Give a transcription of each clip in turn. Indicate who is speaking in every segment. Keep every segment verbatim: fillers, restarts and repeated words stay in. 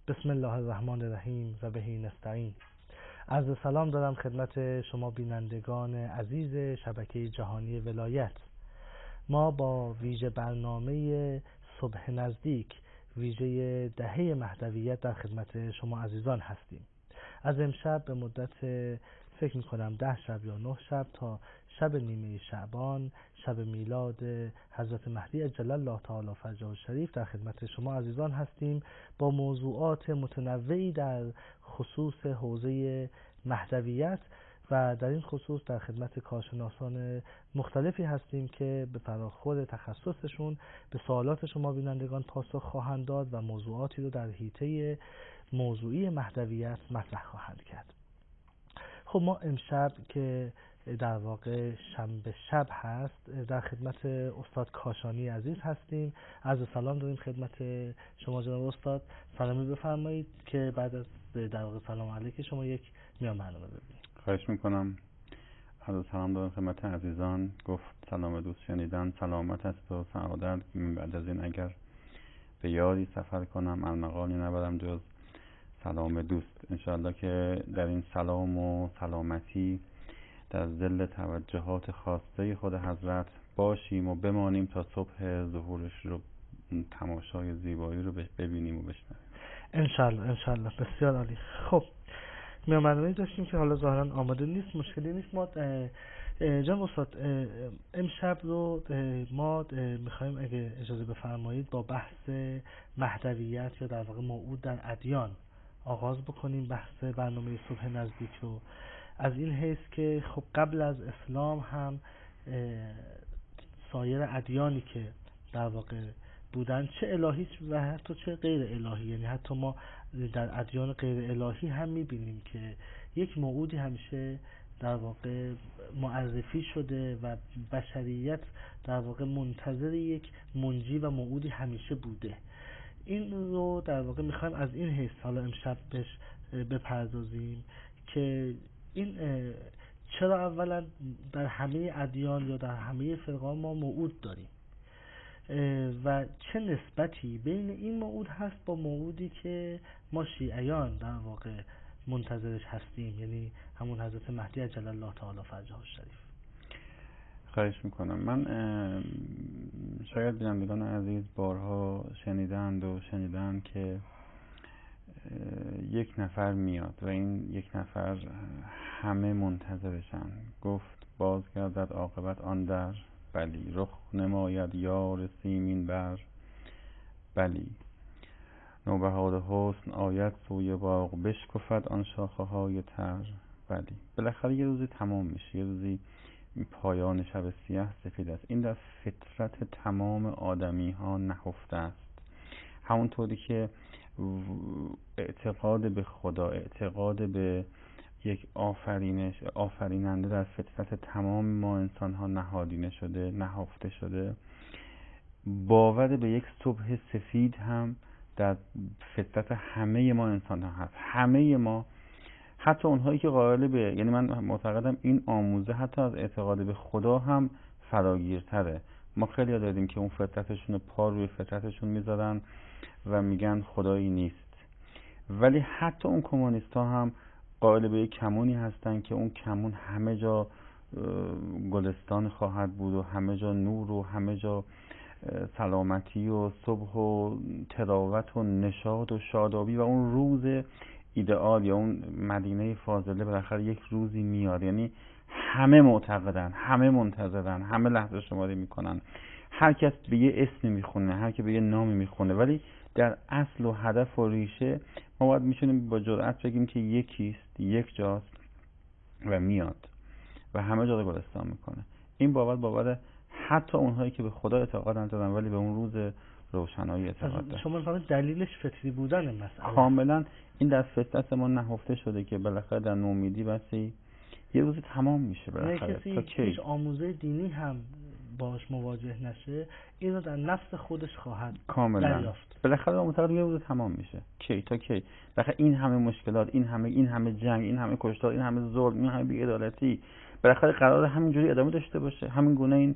Speaker 1: بسم الله الرحمن الرحیم و بهی نستعین. عرض سلام دارم خدمت شما بینندگان عزیز شبکه جهانی ولایت. ما با ویژه برنامه صبح نزدیک، ویژه دهه مهدویت در خدمت شما عزیزان هستیم. از امشب به مدت فکر میکنم ده شب یا نه شب تا شب نیمه شعبان، شب میلاد حضرت مهدی عجل الله تعالی فرجه الشریف، در خدمت شما عزیزان هستیم با موضوعات متنوعی در خصوص حوزه مهدویت و در این خصوص در خدمت کارشناسان مختلفی هستیم که به فراخور تخصصشون به سوالات شما بینندگان پاسخ خواهند داد و موضوعاتی رو در حیطه موضوعی مهدویت مطرح خواهند کرد. خب ما امشب که در واقع شنبه شب هست در خدمت استاد کاشانی عزیز هستیم. عرض سلام داریم خدمت شما جناب استاد. سلامی بفرمایید که بعد از در واقع سلام علیک شما یک میان برنامه ببینیم.
Speaker 2: خواهش میکنم. عرض سلام دارم خدمت عزیزان. گفت سلام دوست شنیدن سلامت است و سعادت. بعد از این اگر به یاری سفر کنم ارمغانی نبرم جز سلام دوست. انشاءالله که در این سلام و سلامتی در ظل توجهات خاصه خود حضرت باشیم و بمانیم تا صبح ظهورش رو، تماشای زیبایی رو ببینیم و بشنویم
Speaker 1: انشاءالله. انشاءالله بسیار عالی. خب میان برنامه‌ای داشتیم که حالا ظاهرا آماده نیست، مشکلی نیست. ما جناب استاد امشب رو ما میخوایم اگه اجازه بفرمایید با بحث مهدویت یا در واقع موعود در ادیان آغاز بکنیم. بحث برنامه صبح نزدیک رو از این حیث که خب قبل از اسلام هم سایر ادیانی که در واقع بودن، چه الهی و حتی چه غیر الهی، یعنی حتی ما در ادیان غیر الهی هم میبینیم که یک موعودی همیشه در واقع معرفی شده و بشریت در واقع منتظر یک منجی و موعودی همیشه بوده. این رو در واقع میخوایم از این حیث حالا امشب بهش بپردازیم که این چرا اولا در همه ادیان یا در همه فرقان ما موعود داریم و چه نسبتی بین این موعود هست با موعودی که ما شیعیان در واقع منتظرش هستیم، یعنی همون حضرت مهدی عجل الله تعالی فرجه الشریف.
Speaker 2: خواهش میکنم. من شاید بینندگان عزیز بارها شنیدند و شنیدند که یک نفر میاد و این یک نفر همه منتظرشن. گفت بازگردد عاقبت آن در بلی، رخ نماید یار سیمین بر بلی، نوبهار حسن آید سوی باغ، بشکفد آن شاخه های تر بلی. بالاخره یه روزی تمام میشه، یه روزی پایان شب سیاه سفید است. این در فطرت تمام آدمی ها نهفته است. همونطوری که اعتقاد به خدا، اعتقاد به یک آفرینش آفریننده در فطرت تمام ما انسان ها نهادینه شده، نهفته شده، باور به یک صبح سفید هم در فطرت همه ما انسان ها هست. همه ما، حتی اونهایی که قائل به، یعنی من معتقدم این آموزه حتی از اعتقاد به خدا هم فراگیرتره. ما خیلی ها داریم که اون فطرتشون پا روی فطرتشون میذارن و میگن خدایی نیست، ولی حتی اون کمونیست ها هم قائل به یک کمونی هستن که اون کمون همه جا گلستان خواهد بود و همه جا نور و همه جا سلامتی و صبح و تراوت و نشاط و شادابی و اون روز ایدئال یا اون مدینه فاضله بالاخره یک روزی میاد. یعنی همه معتقدن، همه منتظرن، همه لحظه شماری میکنن، هر کس به یه اسمی میخونه، هر کی به یه نامی میخونه، ولی در اصل و هدف و ریشه ما باید میتونیم با جرأت بگیم که یکیست، یک جاست و میاد و همه جا رو گلستان میکنه. این باور باور حتی اونهایی که به خدا اعتقاد ندارن ولی به اون روز روشنایی اعتقاد دارن.
Speaker 1: شما میفهمید دلیلش فطری بودن مسئله
Speaker 2: کاملا این در فطرت ما نهفته شده که بالاخره در نومیدی بسی یه روزی تمام میشه. بالاخره
Speaker 1: کسی هیچ آموزه دینی هم باش مواجه نشه این رو در نفس خودش خواهد
Speaker 2: کاملا
Speaker 1: دریافت.
Speaker 2: بالاخره معتقد یه روز تمام میشه. کی تا کی؟ بالاخره این همه مشکلات، این همه این همه جنگ، این همه کشتار، این همه ظلم، این همه بی‌عدالتی بالاخره قرار همینجوری ادامه داشته باشه. همین گونه این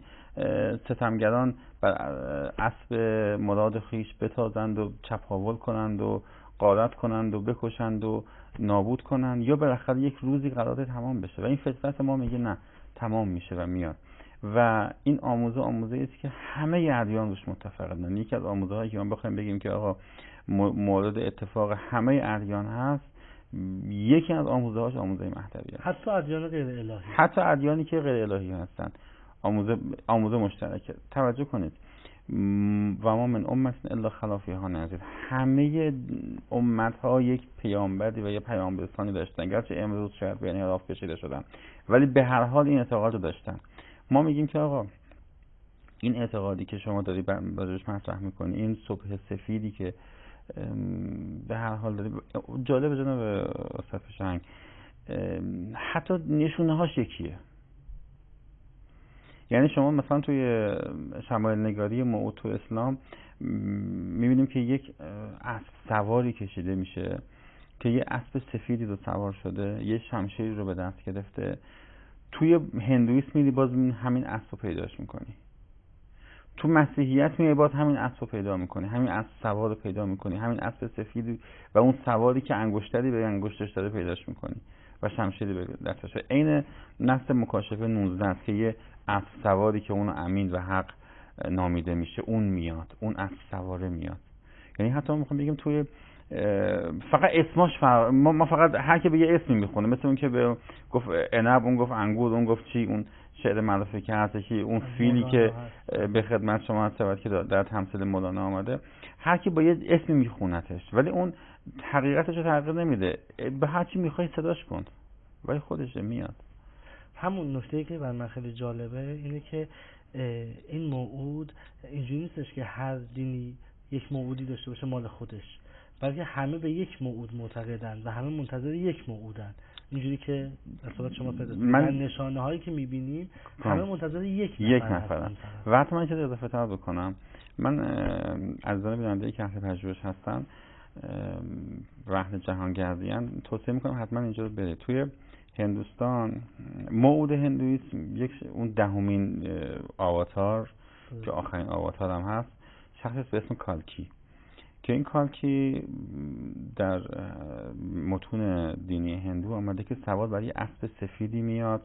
Speaker 2: ستمگران بر اسب مراد خیش بتازند و چپاول کنند و غارت کنند و بکشند و نابود کنند، یا بالاخره یک روزی قراره تمام بشه و این فطرت ما میگه نه، تمام میشه و میاد. و این آموزه آموزه است که همه ادیان روش متفقن. یکی از آموزه هایی که ما بخوایم بگیم که آقا مورد اتفاق همه ادیان هست، یکی از آموزه هاش آموزه مهدویت،
Speaker 1: حتی ادیان غیر الهی،
Speaker 2: حتی ادیانی که غیر الهی هستن، آموزه آموزه مشترکه. توجه کنید، و ما من امت الا خلا فیها نذیر. همه امت ها یک پیامبری و یک پیامبرسانی داشتن، گرچه امروز شاید به انحراف کشیده شدن، ولی به هر حال این اعتقاد رو داشتن. ما میگیم که آقا این اعتقادی که شما داری راجعش مطرح میکنی، این صبح سفیدی که به هر حال داری، جالب جناب استاد فشنگ، حتی نشونه هاش یکیه. یعنی شما مثلا توی شمایل نگاری موعود تو اسلام میبینیم که یک اسب سواری کشیده میشه که یه اسب سفیدی رو سوار شده، یه شمشیری رو به دست گرفته. توی هندویسم میری باز همین اسب رو پیداش میکنی، تو مسیحیت میری باز همین اسب رو پیدا میکنی، همین اسب سوار رو پیدا میکنی، همین اسب سفیدی و اون سواری که انگشتری به انگشتش داره پیداش میکنی و شمشیری به دستشه. عین نص مکاشفه نوزده است که یه اسب سواری که اون امین و حق نامیده میشه اون میاد، اون اسب سواره میاد. یعنی حتی ما میخوام بگیم توی فقط اسماش فرق، ما, ما فقط هر کی به یه اسمی میخونه، مثل اون که به گفت عنب، اون گفت انگور، اون گفت چی، اون شعر معروفی که هست که اون فیلی که به خدمت شما هست که در تمثیل مولانا آمده، هر کی با یه اسمی میخونتش، ولی اون حقیقتش رو تغییر نمیده. به هر چی میخوای صداش کن ولی خودشه میاد.
Speaker 1: همون نکته‌ای که بر من خیلی جالبه اینه که این موعود اینجوری نیستش که هر دینی یک موعودی داشته باشه مال خودش، بلکه همه به یک موعود معتقدند و همه منتظر یک موعودن. اینجوری که اصلا شما پیدا من نشانه هایی که میبینیم همه منتظر یک
Speaker 2: یک نفرن. و حتی من چیز اضافه تر بکنم، من عزیزان بیننده که اهل پژوهش هستن و اهل جهانگردیان توصیه میکنم حتما اینجا رو برید. توی هندوستان موعود هندویسم یک اون دهمین آواتار که آخرین آواتار هم هست، شخصی به اسم کالکی، که این کالکی در متون دینی هندو آمده که سوار بر یه اسب سفیدی میاد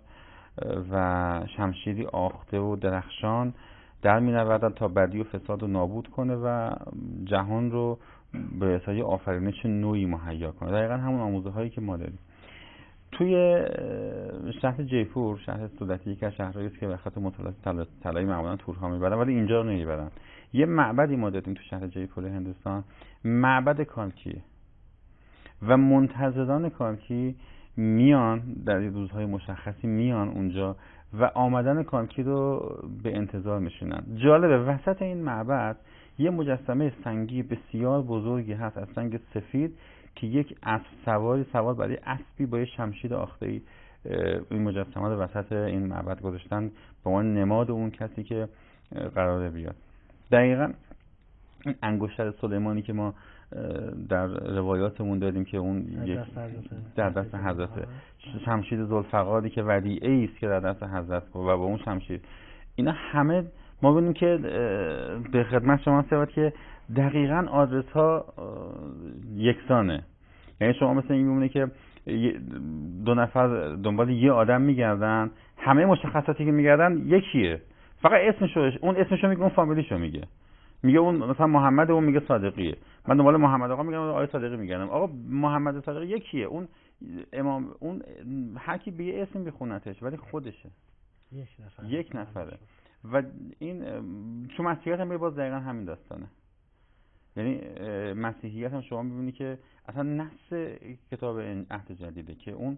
Speaker 2: و شمشیری آخته و درخشان در می نوردد تا بدی و فساد رو نابود کنه و جهان رو به وسیله آفرینش نوعی مهیا کنه. دقیقا همون آموزه هایی که ما داریم. توی شهر جیپور، شهر سودتی که شهرهایی است که به خاطر مطالعات طلایی معمولا تورها میبرن ولی اینجا رو نمیبرن، یه معبدی ما داریم تو شهر جیپور هندوستان، معبد کالکیه و منتظران کالکی میان در روزهای مشخصی میان اونجا و آمدن کالکی رو به انتظار میشینن. جالبه وسط این معبد یه مجسمه سنگی بسیار بزرگی هست از سنگ سفید که یک اسب سواری سوار بر اسبی با یه شمشیر آخته‌ای این مجسمه رو وسط این معبد گذاشتن به عنوان نماد اون کسی که قراره بیاد. دقیقاً این انگشتر سلیمانی که ما در روایاتمون داریم که اون یک در دست حضرت، شمشیر ذوالفقاری که ودیعه‌ای است که در دست حضرت و با اون شمشیر، اینا همه ما ببینیم که به خدمت شما سواد که دقیقاً آدرس ها یکسانه. یعنی شما مثل این میمونه که دو نفر دنبال یه آدم میگردن، همه مشخصاتی که میگردن یکیه، فقط اسمشو اون اسمشو میگه، اون فامیلیشو میگه، میگه اون مثلا محمد، اون میگه صادقیه. من دنبال محمد آقا میگم، آقای صادقی میگردم، آقا محمد صادقی یکیه، اون امام، اون هر کی به یه اسم بخونتش ولی خودشه،
Speaker 1: یک نفر
Speaker 2: یک نفره. و این تو مسیحیت هم باز دقیقا همین داستانه. یعنی مسیحیت هم شما میبینی که اصلا نص کتاب عهد جدیده که اون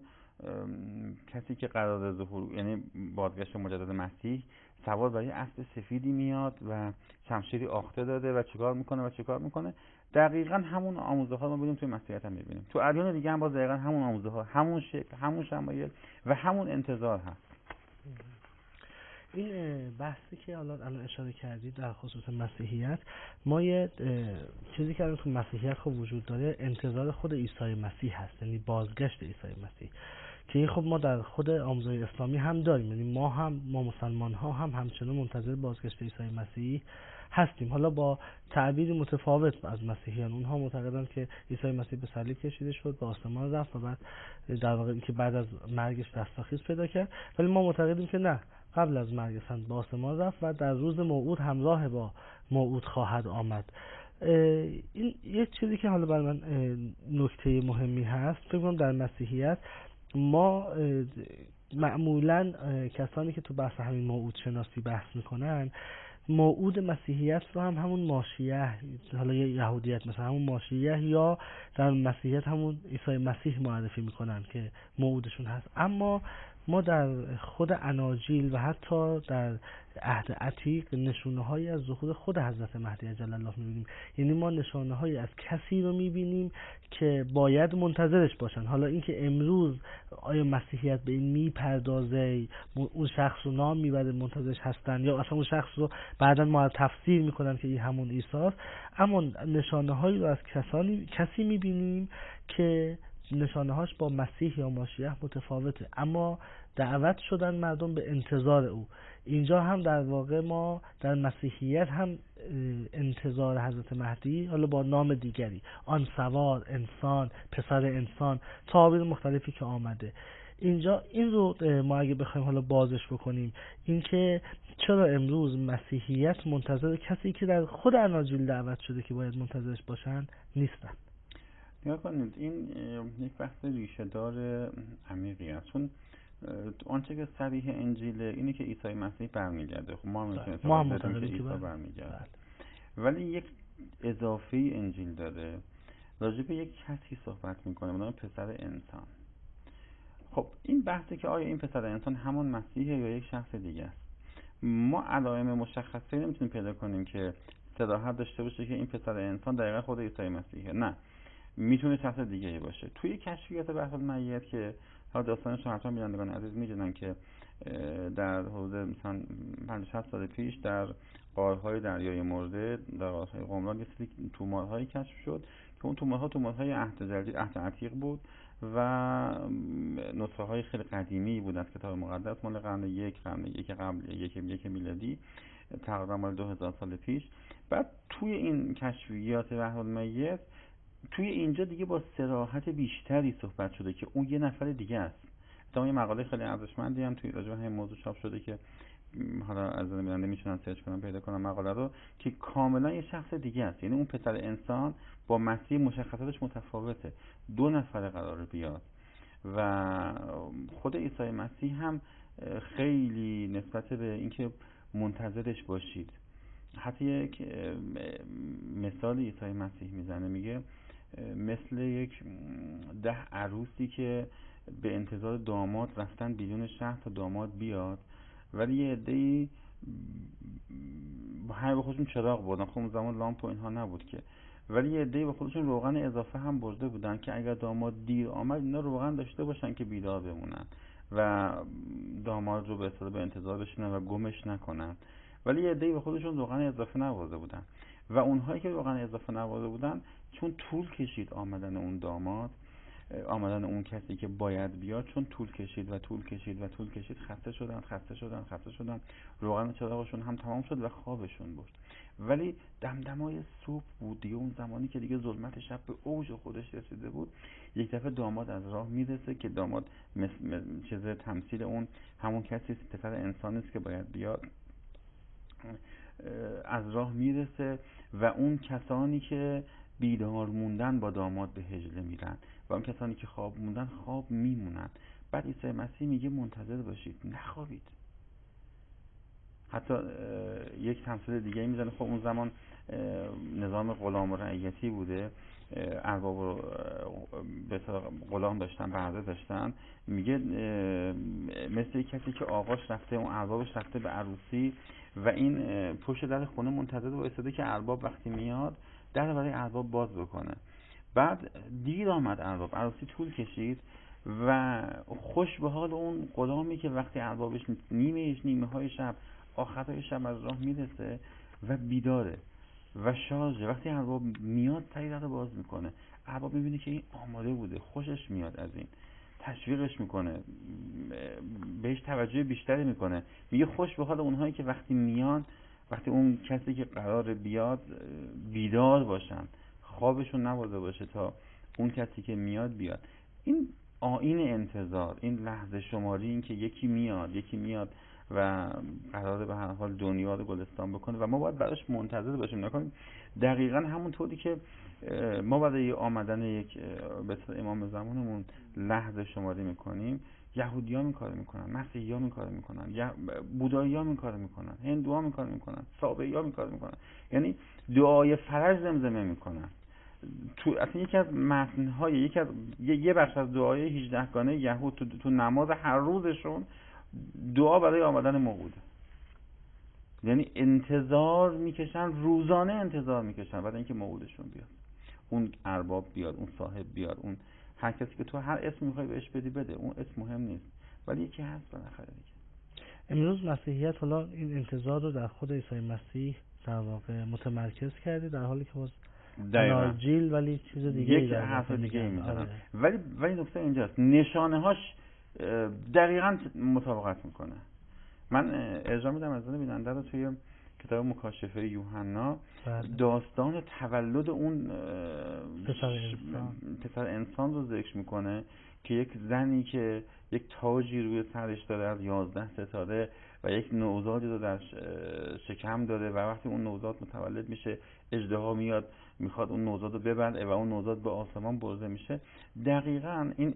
Speaker 2: کسی که قرار ظهور، یعنی بازگشت مجدد مسیح، سوار بر یه اسب سفیدی میاد و شمشیری آخته داده و چیکار میکنه و چیکار میکنه. دقیقاً همون آموزه ها ما میبینیم توی مسیحیت هم میبینیم، تو ادیان دیگه هم باز دقیقاً همون آموزه ها، همون شکل، همون شمایل و همون انتظار هست.
Speaker 1: این بحثی که حالا الان اشاره کردید در خصوص مسیحیت، ما یه چیزی که الان تو مسیحیت خب وجود داره، انتظار خود عیسی مسیح هست، یعنی بازگشت عیسی مسیح، که این خب ما در خود آموزه اسلامی هم داریم. یعنی ما هم ما مسلمان ها هم همچنان منتظر بازگشت عیسی مسیح هستیم، حالا با تعبیری متفاوت از مسیحیان. اونها معتقدند که عیسی مسیح به صلیب کشیده شد، به آسمان رفت و بعد در واقع که بعد از مرگش رستاخیز پیدا کرد، ولی ما معتقدیم که نه، قبل از مرگ اصلا به آسمان رفت و در روز موعود همراه با موعود خواهد آمد. این یک چیزی که حالا برای من نکته مهمی هست، فکر کنم در مسیحیت ما معمولا کسانی که تو بحث همین موعود شناسی بحث میکنن، موعود مسیحیت رو هم همون ماشیه، حالا یهودیت مثلا همون ماشیه، یا در مسیحیت همون عیسی مسیح معرفی میکنن که موعودشون هست. اما ما در خود اناجیل و حتی در عهد عتیق نشونه هایی از ظهور خود حضرت مهدی عجل الله میبینیم. یعنی ما نشانه هایی از کسی رو میبینیم که باید منتظرش باشن. حالا اینکه امروز آیا مسیحیت به این میپردازه، اون شخص رو نام میبره منتظرش هستن، یا اصلا اون شخص رو بعداً ما تفسیر میکنن که این همون عیسی است، اما نشانه هایی رو از کسانی کسی میبینیم که نشانه هاش با مسیح یا ماشیه متفاوته، اما دعوت شدن مردم به انتظار او. اینجا هم در واقع ما در مسیحیت هم انتظار حضرت مهدی، حالا با نام دیگری، آن سوار، انسان، پسر انسان، تعابیر مختلفی که آمده اینجا، این رو ما اگه بخوایم حالا بازش بکنیم، اینکه چرا امروز مسیحیت منتظر کسی که در خود اناجیل دعوت شده که باید منتظرش باشن نیستن.
Speaker 2: نگاه کنید، این یک بحث ریشه دار عمیقی است. چون آنچه که صریح انجیله اینه که عیسی مسیح برمیگرده. خب ما هم میتونیم اعتقاد داریم که عیسی برمیگرده، ولی یک اضافه انجیل داره راجع به یک کسی صحبت میکنه به نام پسر انسان. خب این بحثه که آیا این پسر انسان همون مسیحه یا یک شخص دیگه است. ما علائم مشخصی نمیتونیم پیدا کنیم که صراحت داشته باشه که این پسر انسان دقیقا خود عیسی مسیحه. نه، میتونه شخص دیگه ای باشه. توی کشفیات بحث المیت که ها داستانش رو حتما بینندگان عزیز میدونن که در حدود مثلا پنجاه شصت سال پیش در غارهای دریای مرده در غارهای قمران یه سری تومارهایی کشف شد که اون تومارها تومارهای عهد جدید، عهد عتیق بود و نسخه های خیلی قدیمی بود از کتاب مقدس، مال قرن یک، قرن یک قبل یک یک میلادی، تقریبا مال دو هزار سال پیش. بعد توی این کشفیات بحث المیت توی اینجا دیگه با صراحت بیشتری صحبت شده که اون یه نفر دیگه است. تا یه مقاله خیلی ارزشمندی هم توی راجع به همین موضوع چاپ شده که حالا از بیننده میتونن سرچ کنن پیدا کنن مقاله رو، که کاملا یه شخص دیگه است. یعنی اون پسر انسان با مسیح مشخصاتش متفاوته، دو نفر قراره بیاد. و خود عیسی مسیح هم خیلی نسبت به اینکه منتظرش باشید، حتی یک مثال عیسی مسیح میزنه، میگه مثل یک ده عروسی که به انتظار داماد رفتن بیرون شهر تا داماد بیاد، ولی یه عده‌ای هر به خودشون چراغ بردن. خب اون زمان لامپ و اینها نبود که، ولی یه عده‌ای به خودشون روغن اضافه هم برده بودن که اگر داماد دیر آمد اینا روغن داشته باشن که بیدار بمونن و داماد رو به اصطلاح به انتظار بشینن و گمش نکنن. ولی یه عده‌ای به خودشون روغن اضافه نبرده بودن و اونهایی که روغن اضافه نبرده بودن چون طول کشید آمدن اون داماد، آمدن اون کسی که باید بیاد، چون طول کشید و طول کشید و طول کشید خسته شدن خسته شدن خسته شدن روغن چراغشون هم تمام شد و خوابشون برد. ولی دمدمای صبح بود دیگه، اون زمانی که دیگه ظلمت شب به اوج خودش رسیده بود، یک دفعه داماد از راه میرسه که داماد مثل چیز تمثیل اون همون کسی پسر انسانی است که باید بیاد، از راه میرسه و اون کسانی که بیدار موندن با داماد به هجله میرن و اون کسانی که خواب موندن خواب میمونن. بعد عیسی مسیح میگه منتظر باشید، نخوابید. حتی یک تمثیل دیگه میزنه. خب اون زمان نظام غلام و رعیتی بوده، ارباب و به غلام داشتن، برده داشتن. میگه مثل کسی که آقاش رفته، اون اربابش رفته به عروسی و این پشت در خونه منتظر وایساده که ارباب وقتی میاد در برای ارباب باز بکنه. بعد دیر آمد ارباب، عروسی طول کشید و خوش به حال اون غلامی که وقتی اربابش نیمهش نیمه های شب آخرای شب از راه میرسه و بیداره و شارژه. وقتی ارباب میاد سری در رو باز میکنه، ارباب میبینه که این آماده بوده، خوشش میاد از این، تشویقش میکنه، بهش توجه بیشتری میکنه. میگه خوش به حال اونهایی که وقتی میان وقتی اون کسی که قرار بیاد بیدار باشن، خوابشون نبرده باشه تا اون کسی که میاد بیاد. این آیین انتظار، این لحظه شماری، این که یکی میاد یکی میاد و قراره به هر حال دنیا رو گلستان بکنه و ما باید براش منتظر باشیم. نکنیم دقیقاً همونطوری که ما برای آمدن یک به اصطلاح امام زمانمون لحظه شماری میکنیم، یهودی‌ها این کارو میکنن، مسیحی‌ها این کارو میکنن، بودایی‌ها این کارو میکنن، هندوها این کارو میکنن، سابئی‌ها این کارو میکنن. یعنی دعای فرج زمزمه میکنن. تو اصلا یکی از متن‌های یکی از یه بخش از دعای هجده گانه یهود تو تو نماز هر روزشون دعا برای آمدن موعود. یعنی انتظار میکشن، روزانه انتظار میکشن بعد اینکه موعودشون بیاد، اون ارباب بیاد، اون صاحب بیاد، اون هر کسی که تو هر اسم میخوای بهش بدی بده، اون اسم مهم نیست ولی یکی هست بالاخره دیگه.
Speaker 1: امروز مسیحیت حالا این انتظار رو در خود عیسی مسیح در واقع متمرکز کرده، در حالی که باز اناجیل ولی چیز دیگه
Speaker 2: یک حرف دیگه ای میزنن. آره. ولی ولی نکته اینجاست نشانه هاش دقیقاً مطابقت میکنه. من ارجاع میدم از اون بیننده رو توی کتاب مکاشفه یوحنا داستان تولد اون
Speaker 1: پسر انسان.
Speaker 2: پسر انسان رو ذکر میکنه که یک زنی که یک تاجی روی سرش داره از یازده ستاره و یک نوزادی رو در شکم داره و وقتی اون نوزاد متولد میشه اژدها میاد میخواد اون نوزاد رو ببره و اون نوزاد به آسمان برده میشه. دقیقاً این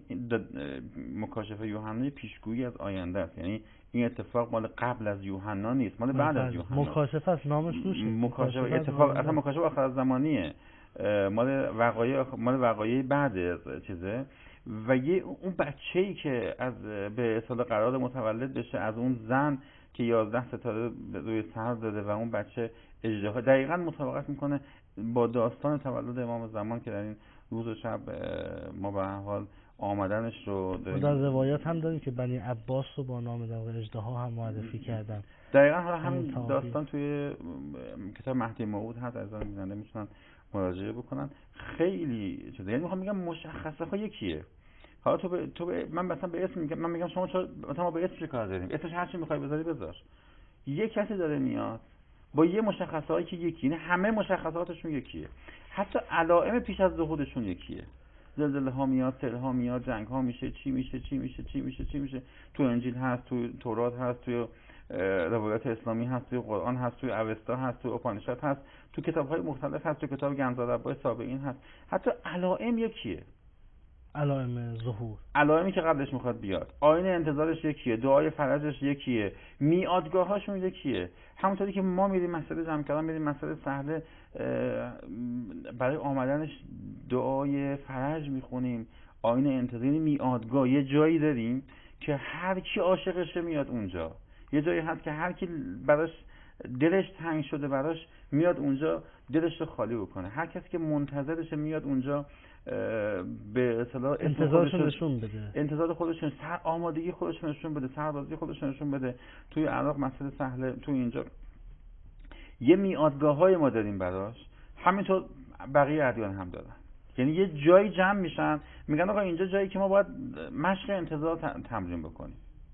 Speaker 2: مکاشفه یوحنا پیشگویی از آینده است. یعنی این اتفاق مال قبل از یوحنا نیست، مال بعد از یوحنا.
Speaker 1: مکاشفه است، نامش روشه.
Speaker 2: مکاشفه اتفاق اصلا مکاشفه آخر زمانیه، مال وقایع مال وقایع بعد از چیزه و یه اون بچه‌ای که از به اصطلاح قرار متولد بشه از اون زن که یازده ستاره روی سر داره و اون بچه اژدها دقیقاً مطابقت میکنه با داستان تولد امام زمان که در این روز و شب ما به هر حال آمدنش رو
Speaker 1: داریم. در روایات هم داریم که بنی عباس رو با نام در اژدها هم معرفی کردن.
Speaker 2: دقیقاً حالا همین داستان توی کتاب مهدی موعود هست، از اون بیننده میتونن مراجعه بکنن. خیلی چیزا، یعنی میخوام میگم مشخصه ها یکیه. حالا تو ب... تو ب... من مثلا به اسم میگم، من میگم شما چرا مثلا ما به اسم چه کار داریم؟ اسمش هر چی میخوای بذاری بذار. یه کسی داره میاد با یه مشخصاتی که یکی، یعنی همه مشخصاتشون یکیه، حتی علائم پیش از ظهورشون یکیه. زلزله ها میاد، سیل ها میاد، جنگ ها میشه، چی میشه چی میشه چی میشه چی میشه تو انجیل هست، تو تورات هست، تو روایات اسلامی هست، تو قرآن هست، تو اوستا هست، تو اپانیشاد هست، تو کتاب‌های مختلف هست، تو کتاب گنزاربای سابقین هست. حتی علائم یکیه،
Speaker 1: علائم ظهور،
Speaker 2: علائمی که قبلش میخواد بیاد، آیین انتظارش یکیه، دعای فرجش یکیه، میادگاهاشون یکیه. همونطوری که ما میریم مسئله جمع کردن، میریم مسئله سهله برای آمدنش دعای فرج میخونیم، آیین انتظاری میادگاه، یه جایی داریم که هر کی عاشقشه میاد اونجا، یه جایی هست که هر کی براش دلش تنگ شده براش میاد اونجا دلش رو خالی بکنه. هر کسی که منتظرشه میاد اونجا به اصطلاح
Speaker 1: انتظارش نشون بده،
Speaker 2: انتظار خودشون، سر آمادگی خودشون نشون بده، سربازی خودشون نشون بده. توی عراق مسئله سهله، توی اینجا یه میادگاه‌های ما داریم براش، همینطور بقیه ادیان هم دارن. یعنی یه جایی جمع میشن میگن آقا اینجا جایی که ما باید مشق انتظار تمرین بکنیم.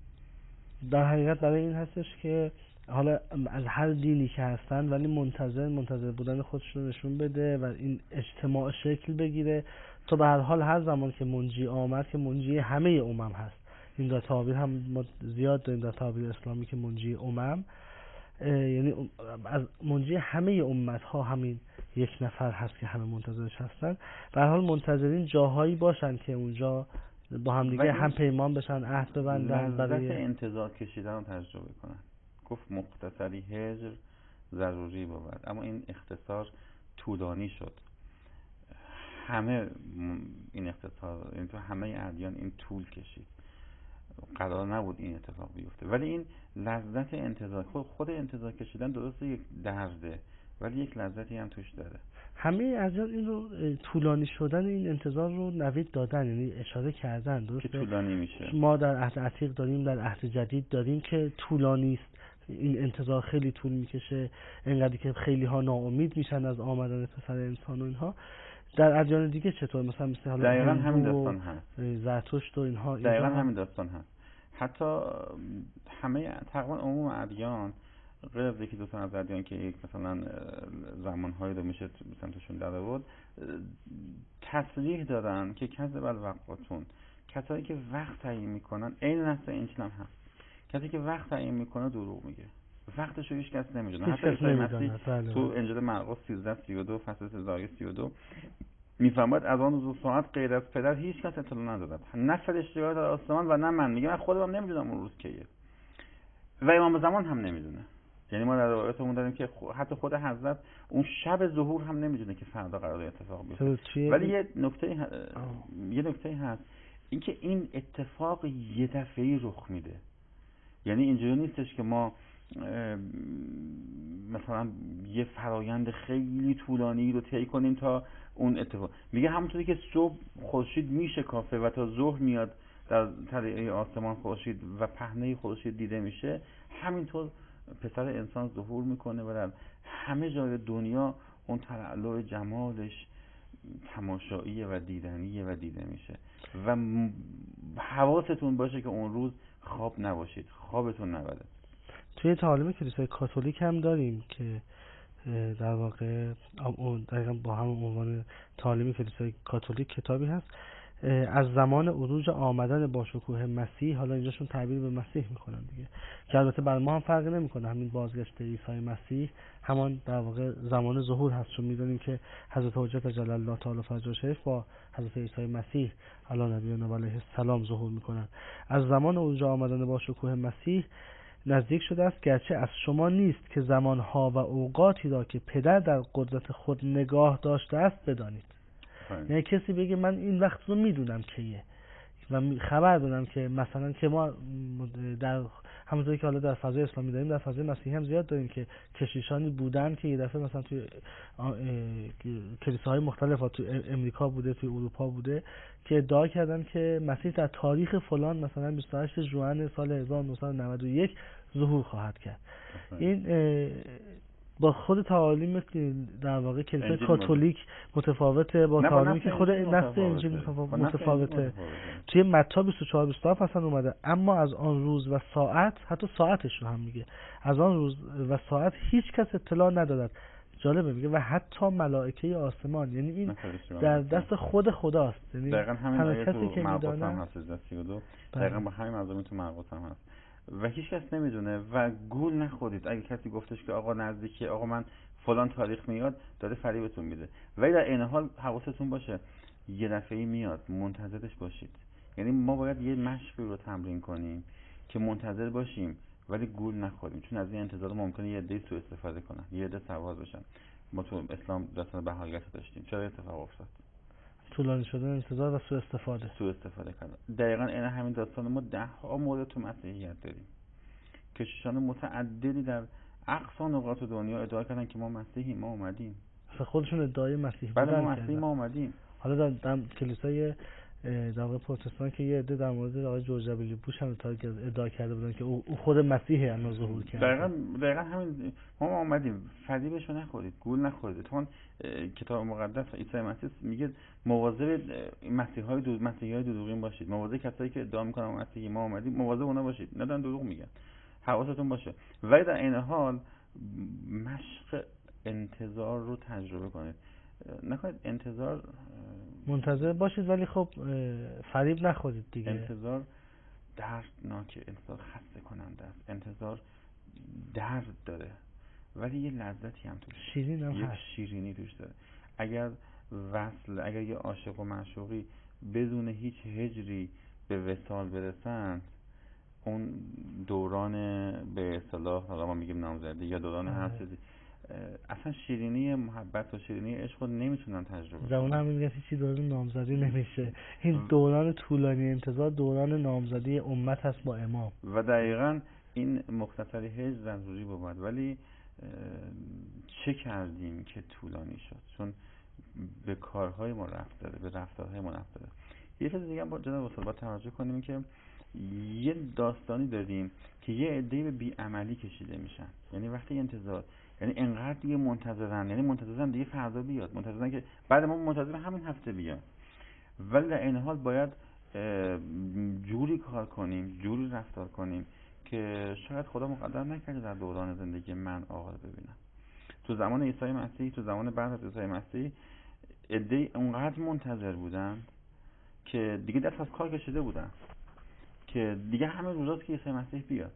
Speaker 1: در حقیقت برای این هستش که حالا از هر دینی که هستن ولی منتظر منتظر بودن خودش رو نشون بده و این اجتماع شکل بگیره تا به هر حال هر زمان که منجی آمد که منجی همه امم هست. این دو تعبیر هم زیاد داریم در تعبیر اسلامی که منجی امم، یعنی از منجی همه امت ها همین یک نفر هست که همه منتظرش هستن. به هر حال منتظرین جاهایی باشن که اونجا با هم دیگه هم پیمان بشن، عهد ببندن،
Speaker 2: برای انتظار کشیدن رو تجربه کنن. گفت مختصری هجر ضروری بود، اما این اختصار طولانی شد. همه این اختصار، این تو همه ادیان این طول کشید، قرار نبود این اتفاق بیفته. ولی این لذت انتظار، خود خود انتظار کشیدن درسته یک درده ولی یک لذتی هم توش داره.
Speaker 1: همه ادیان این رو طولانی شدن این انتظار رو نوید دادن، یعنی اشاره کردن درسته
Speaker 2: که طولانی میشه.
Speaker 1: ما در عهد عتیق داریم، در عهد جدید داریم که طولانی است، این انتظار خیلی طول میکشه، اینقدر که خیلی ها ناامید میشن از آمدن پسر انسان و اینها. در ادیان دیگه چطور؟ مثلا مثل حالا
Speaker 2: دقیقاً همین داستان هست،
Speaker 1: زرتشت و اینها
Speaker 2: دقیقاً همین داستان هست. حتی همه تقریبا عموم ادیان غیر از یکی دو تا از ادیان که یک مثلا زمانهایی رو میشه سمتشون در آورد، تصریح دارن که کذب الوقاتون، کسایی که وقت تعیین میکنن، عین نص انجیل هم هست، کسی که وقت تعیین میکنه دروغ میگه، وقتش رو هیچ کس نمیدونه. حتی عیسی مسیح تو انجیل مرقس سیزده سی و دو فصل سه سی و دو میفرماید از آن روز و ساعت غیر از پدر هیچ کس اطلاع ندارد، نه فرشته‌ها در آسمان و نه من. میگه من خودم نمیدونم اون روز کیه و امام زمان هم نمیدونه. یعنی ما در روایتمون داریم که حتی خود حضرت اون شب ظهور هم نمیدونه که فردا قراره اتفاق بیفته. ولی یه نکته ه... یه نکته هست، اینکه این اتفاق یه دفعه‌ای رخ میده. یعنی اینجوری نیستش که ما مثلا یه فرایند خیلی طولانی رو طی کنیم تا اون اتفاق. میگه همونطوری که صبح خورشید میشکافه و تا ظهر میاد در طلعه آسمان خورشید و پهنه خورشید دیده میشه، همینطور پسر انسان ظهور میکنه و در همه جای دنیا اون تلألؤ جمالش تماشاییه و دیدنیه و دیده میشه. و حواستون باشه که اون روز خواب نباشید، خوابتون نبره.
Speaker 1: توی تعالیم کلیسای کاتولیک هم داریم که در واقع دقیقا با همون عنوان تعالیم کلیسای کاتولیک کتابی هست از زمان عروج آمدن با شکوه مسیح. حالا اینجاشون تعبیر به مسیح میکنن دیگه، که البته بر ما هم فرقی نمیکنه، همین بازگشت عیسی مسیح همان در واقع زمان ظهور هست، چون میدونیم که حضرت حجت جل الله تعالی فرجه شریف با حضرت عیسی مسیح علی نبینا و علیه السلام ظهور میکنن. از زمان عروج آمدن با شکوه مسیح نزدیک شده است، گرچه از شما نیست که زمانها و اوقاتی را که پدر در قدرت خود نگاه داشته است بدانید. یعنی کسی بگه من این وقت رو میدونم کیه و خبر دارم که مثلا که ما در همونطوری که حالا در فضای اسلامی داریم، در فضای مسیحی هم زیاد داریم که کشیشانی بودن که یه دفعه مثلا توی کلیساهای مختلف تو امریکا بوده، توی اروپا بوده، که ادعا کردن که مسیح در تاریخ فلان مثلا بیست و هشت ژوئن سال هزار و نهصد و نود و یک ظهور خواهد کرد. این با خود تعالیم در واقع کلیسای کاتولیک متفاوته با تعالیمی که خود نص انجیل متفاوته. توی متی بیست و چهار بیست و هفت اصلا اومده، اما از آن روز و ساعت، حتی ساعتش رو هم میگه، از آن روز و ساعت هیچ کس اطلاع ندارد. جالبه میگه و حتی ملائکه آسمان، یعنی این در دست خود خداست. یعنی
Speaker 2: دقیقاً همین آیه تو مرقس هم هست سی و دو، دقیقاً با همین مضمون تو مرقس هم هست و هیچ کس نمیدونه و گول نخورید. اگه کسی گفتش که آقا نزدیکی، آقا من فلان تاریخ میاد، داره فریبتون میده. ولی در این حال حواستون باشه یه دفعه‌ای میاد، منتظرش باشید. یعنی ما باید یه مشقی رو تمرین کنیم که منتظر باشیم ولی گول نخوریم، چون از این انتظار ممکنه یه عده سوء استفاده کنن، یه عده سوار بشن. ما تو اسلام داستان بهاییت داشتیم، چرا اتفاق افتاد؟
Speaker 1: طولانی شدن انتظار و سوء استفاده
Speaker 2: سوء استفاده کردن. دقیقاً این همین داستان ما ده ها مورد تو مسیحیت داریم. کشیشان متعددی در اقصا نقاط دنیا ادعا کردن که ما مسیحی، ما اومدیم.
Speaker 1: اصلا خودشون ادعای مسیح
Speaker 2: بودن کردن. ما مسیحی، ما اومدیم.
Speaker 1: حالا در, در کلیسای در واقع پروتستان که یه عده در مورد آقای جورج دبلیو بوش هم ادعا کرده بودن که او خود مسیحه اما ظهور کرده.
Speaker 2: دقیقاً دقیقاً همین ما, ما اومدیم. فریبشو نخورید، گول نخورید. چون کتاب مقدس عیسی مسیح میگه مواظب مسیحای دو مسیحای دروغین باشید. مواظب کسایی که ادعا میکنن مسیحی ما اومدیم، مواظب اونا باشید. نه دارن دروغ میگن. حواستون باشه. ولی در این حال مشق انتظار رو تجربه کنید. نکنید انتظار،
Speaker 1: منتظر باشید ولی خب فریب نخورید دیگه.
Speaker 2: انتظار دردناکه، انتظار خسته کننده است، انتظار درد داره ولی یه لذتی هم توش،
Speaker 1: شیرین هم
Speaker 2: یه
Speaker 1: هست،
Speaker 2: شیرینی توش داره. اگر وصل، اگر یه عاشق و معشوقی بدون هیچ هجری به وصال برسن، اون دوران به اصطلاح حالا ما میگیم نامزدی یا دوران هر چیزی، اصلا شیرینی محبت و شیرینی عشق رو نمیتونن تجربه کنن.
Speaker 1: زمان هم میگن هیچی دوران نامزدی نمیشه. این دوران طولانی انتظار دوران نامزدی امت هست با امام
Speaker 2: و دقیقاً این مختصری هجر ضروری بود. ولی چه کردیم که طولانی شد؟ چون به کارهای ما رفت داره، به رفتارهای ما رفت داره. یه چیز دیگه هم با جناب استاد باید توجه کنیم که یه داستانی داریم که یه عده‌ای به بی‌عملی کشیده میشن. یعنی وقتی انتظار، یعنی انقدر دیگه منتظرن، یعنی منتظرن دیگه فردا بیاد، منتظرن که بعد ما منتظر همین هفته بیاد. ولی در این حال باید جوری کار کنیم، جوری رفتار کنیم که که شاید خدا مقدر نکرده در دوران زندگی من آقا رو ببینم. تو زمان عیسی مسیح، تو زمان بعد از عیسی مسیح عده‌ای اونقدر منتظر بودن که دیگه دست از کار کشیده بودن که دیگه همه روزاست که عیسی مسیح بیاد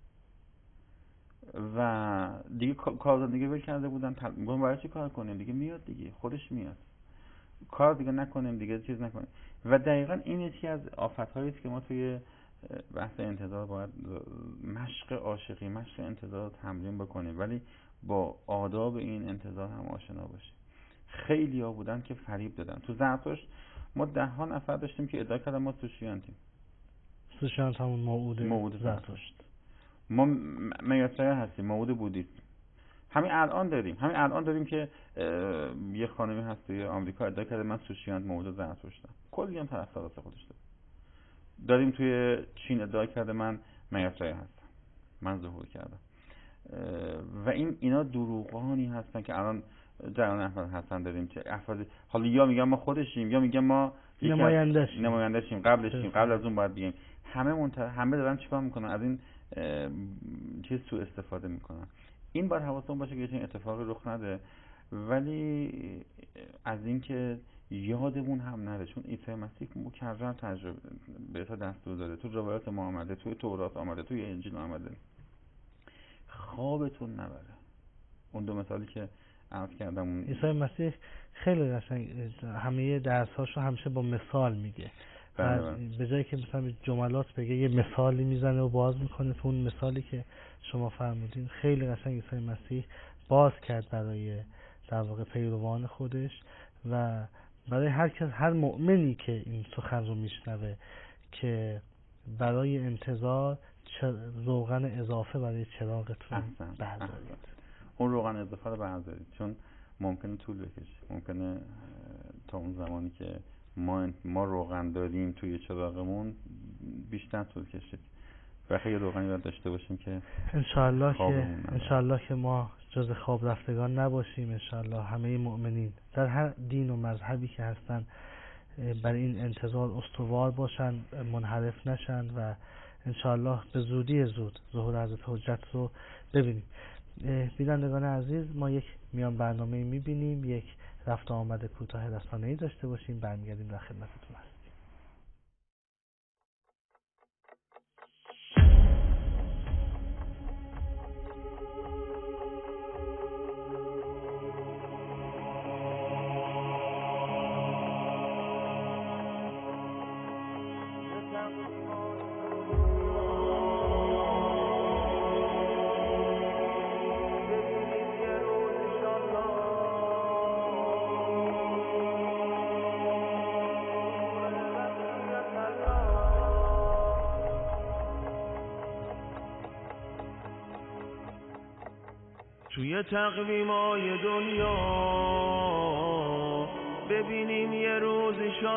Speaker 2: و دیگه کار زندگی ول کرده بودن. میگم برای چی کار کنیم؟ دیگه میاد، دیگه خودش میاد، کار دیگه نکنیم، دیگه چیز نکنیم. و دقیقاً این یکی از آفت‌هایی است که ما توی بحث انتظار باید مشق عاشقی، مشق انتظار رو تمرین بکنیم، ولی با آداب این انتظار هم آشنا باشیم. خیلی ها بودن که فریب دادن. تو زرتشت ما ده ها نفر داشتیم که ادعا کردن ما سوشیانتیم.
Speaker 1: سوشیانت همون موعود
Speaker 2: موعود
Speaker 1: زرتشت.
Speaker 2: ما میاسایا هستیم، موعود بودیسم. همین الان داریم همین الان داریم که یه خانمی هست توی آمریکا ادعا کرده من سوشیانت موعود زرتشتم. کلی هم طرفدار واسه خودش داره. داریم توی چین ادعا کرده من میاسایا هستم، من ظهور کردم. و این اینا دروغانی هستن که الان جریان احمد حسن داریم که افراد حالا یا میگن ما خودشیم یا میگن ما
Speaker 1: نماینده‌شیم
Speaker 2: نماینده‌شیم قبلشیم، قبل از اون باید بگیم. همه منتظر همه دارن چیکار میکنن؟ از این چیز سوء استفاده میکنن. این باید حواسمون باشه که چنین اتفاقی رخ نده، ولی از اینکه یادمون هم نره، چون عیسی مسیح مکرر تجربه به تا دستور داده، تو روایات ما آمده، تو تورات آمده، توی انجیل آمده، خوابتون نبره. اون دو مثالی که عرض کردم،
Speaker 1: عیسی مسیح خیلی قشنگ همه درس‌هاشو همیشه با مثال میگه. به جایی که مثلا جملات بگه یه مثالی میزنه و باز میکنه. تو اون مثالی که شما فرمودین خیلی قشنگ عیسی مسیح باز کرد برای در واقع پیروان خودش و برای هر کس، هر مؤمنی که این سخن رو میشنوه که برای انتظار روغن اضافه برای چراغتون بردارید.
Speaker 2: اون روغن اضافه رو بردارید، چون ممکنه طول بکشه. ممکنه تا اون زمانی که ما ما روغن داریم توی چراغمون بیشتر طول کشید. و خیلی روغنی باید داشته باشیم که
Speaker 1: انشالله که انشالله که ما جز خواب رفتگان نباشیم. انشالله همه مؤمنین در هر دین و مذهبی که هستن برای این انتظار استوار باشن، منحرف نشن و انشالله به زودی زود ظهور حضرت حجت رو ببینیم. بینندگان عزیز، ما یک میان برنامه میبینیم، یک رفت و آمد کوتاه رسانه‌ای داشته باشیم، برمیگردیم در خدمتتون هستیم.
Speaker 3: توی تقویمای دنیا ببینیم یه روز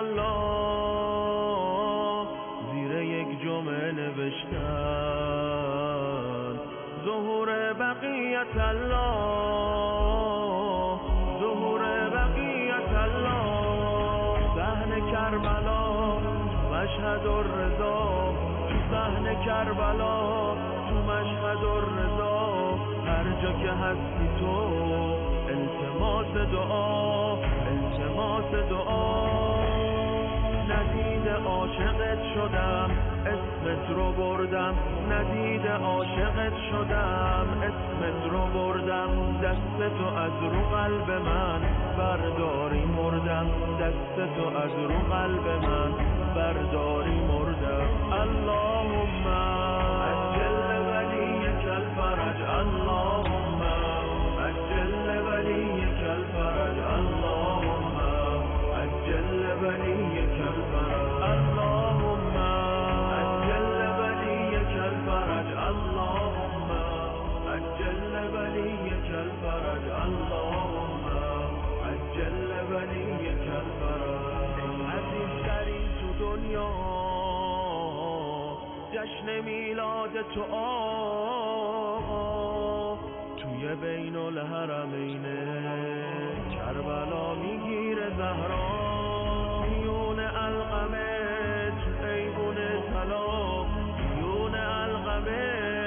Speaker 3: انشالله زیر یک جمعه نوشتن ظهور بقیت الله، ظهور بقیت الله. صحن کربلا مشهد الرضا، تو صحن کربلا تو مشهد الرضا. هر جا که هستی تو التماس دعا، التماس دعا. ندید عاشقت شدم اسمت رو بردم، ندید عاشقت شدم اسمت رو بردم. دستتو از رو قلب من برداری مردم، دستتو از رو قلب من برداری مردم. اللهم عجل ولیک الفرج، اللهم عجل ولیک الفرج، اللهم عجل ولیک الفرج، اللهم عجل ولیک الفرج، اللهم عجل ولیک الفرج، اللهم عجل ولیک الفرج. عزیزترین تو دنیا جشن میلاد تو آقا، توی بین الحرمین کربلا میگیره زهرا. میون علقمه تو ایوون طلا، میون علقمه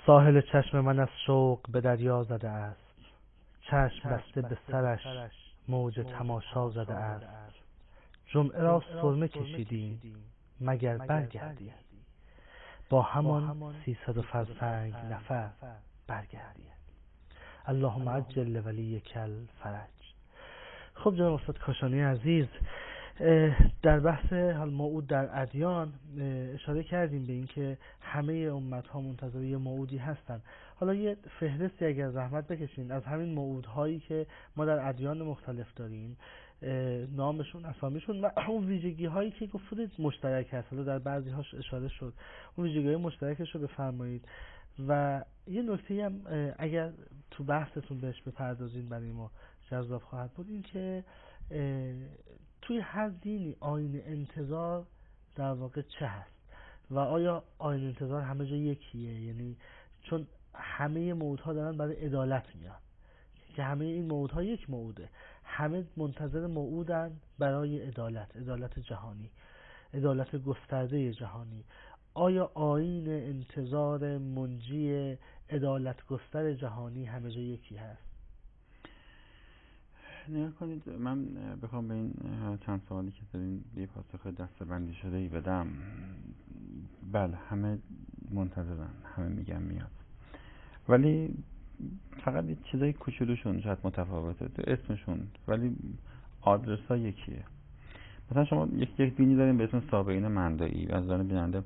Speaker 1: ساحل چشم من از شوق به دریا زده است، چشم بسته به سرش موج تماشا زده است. جمعه را سرمه کشیدیم مگر برگردید، با همان سیصد و فرسنگ نفر برگردید. اللهم عجل لولیک الفرج. خب جناب استاد کاشانی عزیز، در بحث حال موعود در ادیان اشاره کردیم به اینکه همه امت‌ها منتظر یه موعودی هستن. حالا یه فهرستی اگر زحمت بکشین از همین موعودهایی که ما در ادیان مختلف داریم، نامشون، اسامیشون و اون ویژگی هایی که گفتید مشترک هست، حالا در بعضی هاش اشاره شد، اون ویژگی های مشترکش رو بفرمایید. و یه نکته هم اگر تو بحثتون بهش بپردازین برای ما جذاب خواهد بود، این که توی هر دینی آیین انتظار در واقع چه هست و آیا آیین انتظار همه جا یکیه؟ یعنی چون همه موعودها دارن برای عدالت میان که همه این موعودها یک موعوده، همه منتظر موعودن برای عدالت، عدالت جهانی، عدالت گسترده جهانی. آیا آیین انتظار منجی عدالت گستر جهانی همه جا یکی هست؟
Speaker 2: نگاه کنید، من بخوام به این چند سوالی که دارین یه پاسخ دسته‌بندی شده ای بدم. بله، همه منتظرن، همه میگن میاد، ولی فقط یه چیزای کوچولوشون شاید متفاوته تو اسمشون، ولی آدرس ها یکیه. مثلا شما یک یک دینی داریم به اسم سابعین مندایی. از دارن بیننده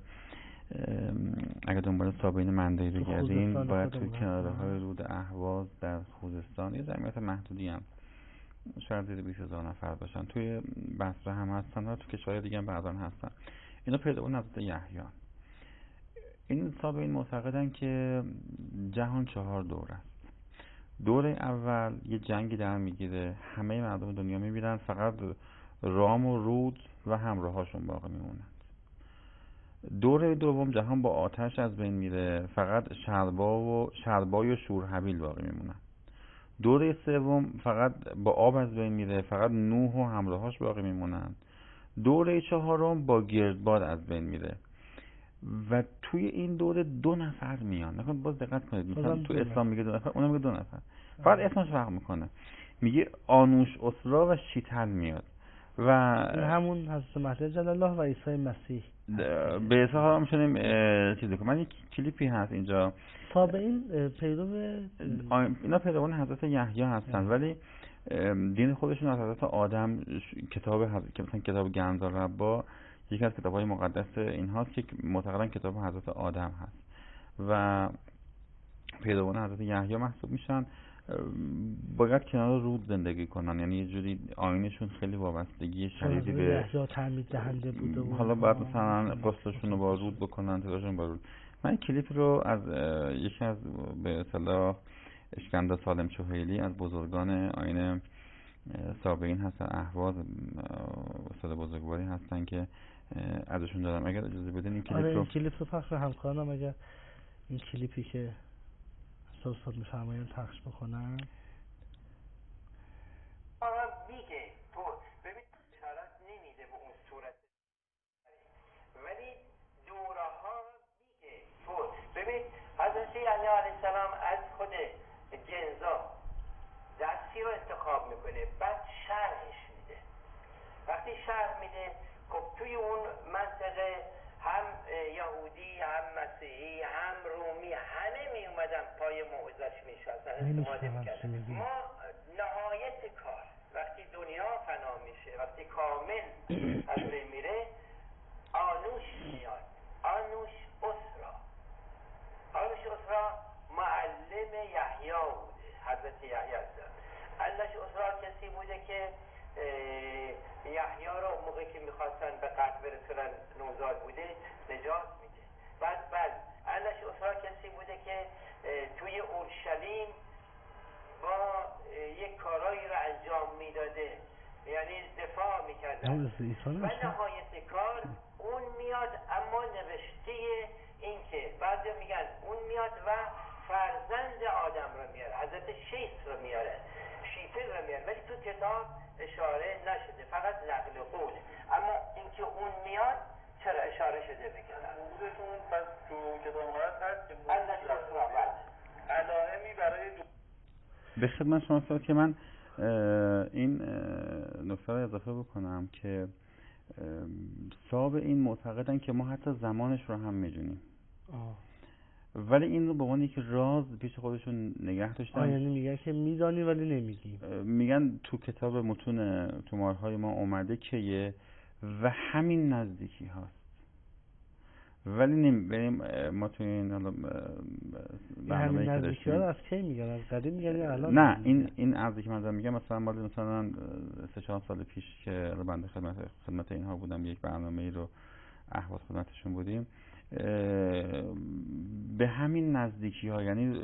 Speaker 2: اگر دنبال سابعین مندایی بگردین، باید تو کناره های رود اهواز در خوزستان، یه جمعیت محدودی هم شاید زیر بیست هزار نفر باشن، توی بصره هم هستن و تو کشورهای دیگه هم بعضا هستن. اینا پیداون حضرت یحیی. این سابعین معتقدن که جهان چهار دور است. دور اول یه جنگی در میگیره، همه مردم دنیا میمیرن، فقط رام و رود و همراهاشون باقی میمونن. دور دوم جهان با آتش از بین میره، فقط شربا و شربای و شورحبیل باقی میمونن. دوره سوم فقط با آب از بین میره، فقط نوح و همراهاش باقی میمونن. دوره چهارم با گردباد از بین میره و توی این دوره دو نفر میان. نکن باز دقت کنید، مثلا تو اسلام میگه دو نفر، اونم میگه دو نفر، فقط اسمش فرق میکنه. میگه آنوش اسرا و شیطان میاد و
Speaker 1: همون حضرت مهدی جل الله و عیسی مسیح
Speaker 2: به اصطلاح میشونیم چیزی که من یک کلیپی هست اینجا.
Speaker 1: سابعین پیرو
Speaker 2: اینا پیروان حضرت یحیی هستن، ولی دین خودشون از حضرت آدم کتاب حضرت که مثلا کتاب کنز الربا یکی از کتاب‌های مقدس این هاست که معتقدن کتاب حضرت آدم هست و پیروان حضرت یحیی محسوب میشن. باید کنار رود زندگی کنن، یعنی یه جوری آیینشون خیلی وابستگی شدیدی به
Speaker 1: یحیی تعمید دهنده بوده و
Speaker 2: حالا باید مثلا غسلشون رو با رود بکنن، تداشون با رود. من کلیپ رو از یکی از به اصطلاح اشکندر سالم چوهیلی از بزرگان آیین سابعین هستن، اهواز استاد بزرگواری هستن که ازشون دارم، اگر اجازه بدین این کلیپ
Speaker 1: آره
Speaker 2: رو
Speaker 1: این کلیپ رو پخش رو همکارانم اگر این کلیپی که استاد میفرمایند پخش بکنن.
Speaker 4: آره میگه تو ببین اشارت نمیده به اون صورت، ولی دوره ها میگه تو ببین حضرت علی علیه السلام از خود جنزا دستی رو انتخاب میکنه، بعد شرحش میده. وقتی شرح میده خب توی اون منطقه هم یهودی هم مسیحی هم رومی همه می اومدن پای موعظش میشستن، استفاده میکردن. ما نهایت کار وقتی دنیا فنا میشه، وقتی کامل از بین میره، آنوش میاد، آنوش اسرا. آنوش اسرا معلم یحیی بوده، حضرت یحیی هستن. آنوش اسرا کسی بوده که یحیی رو موقعی که میخواستن به قتل برسونن نوزاد بوده نجات میده. بعد بعد آنوش اسرا کسی بوده که توی اورشلیم با یک کارایی رو انجام میداده، یعنی دفاع میکرده. و نهایت کار اون میاد، اما نوشته این که بعضی میگن اون میاد و فرزند آدم رو میاره، حضرت شیث رو میاره، شیطان رو میاره، ولی تو کتاب اشاره نشده، فقط نقل قوله. اما اینکه اون میاد چرا اشاره شده بکنن؟
Speaker 5: موضوعتون پس تو کتاب مقدس هست که
Speaker 4: آنوش اسرا
Speaker 2: به خدمت شما استاد که من این نکته رو اضافه بکنم که صاحب این معتقدن که ما حتی زمانش رو هم میدونیم، ولی این رو به عنوان یک راز پیش خودشون نگه داشتن.
Speaker 1: یعنی میگن که میدانی ولی نمیگی.
Speaker 2: میگن تو کتاب متون تومارهای ما اومده که یه و همین نزدیکی هاست، ولی نمی ما تو این
Speaker 1: برنامه‌ای که نزدیکی ها از کی میگن؟ از قدیم میگن الان؟
Speaker 2: نه، این این عرضی که من دارم میگم مثلا مال مثلا سه چهار سال پیش که بنده خدمت خدمت اینها بودم، یک برنامه‌ای رو احواز خدمتشون بودیم، به همین نزدیکی ها، یعنی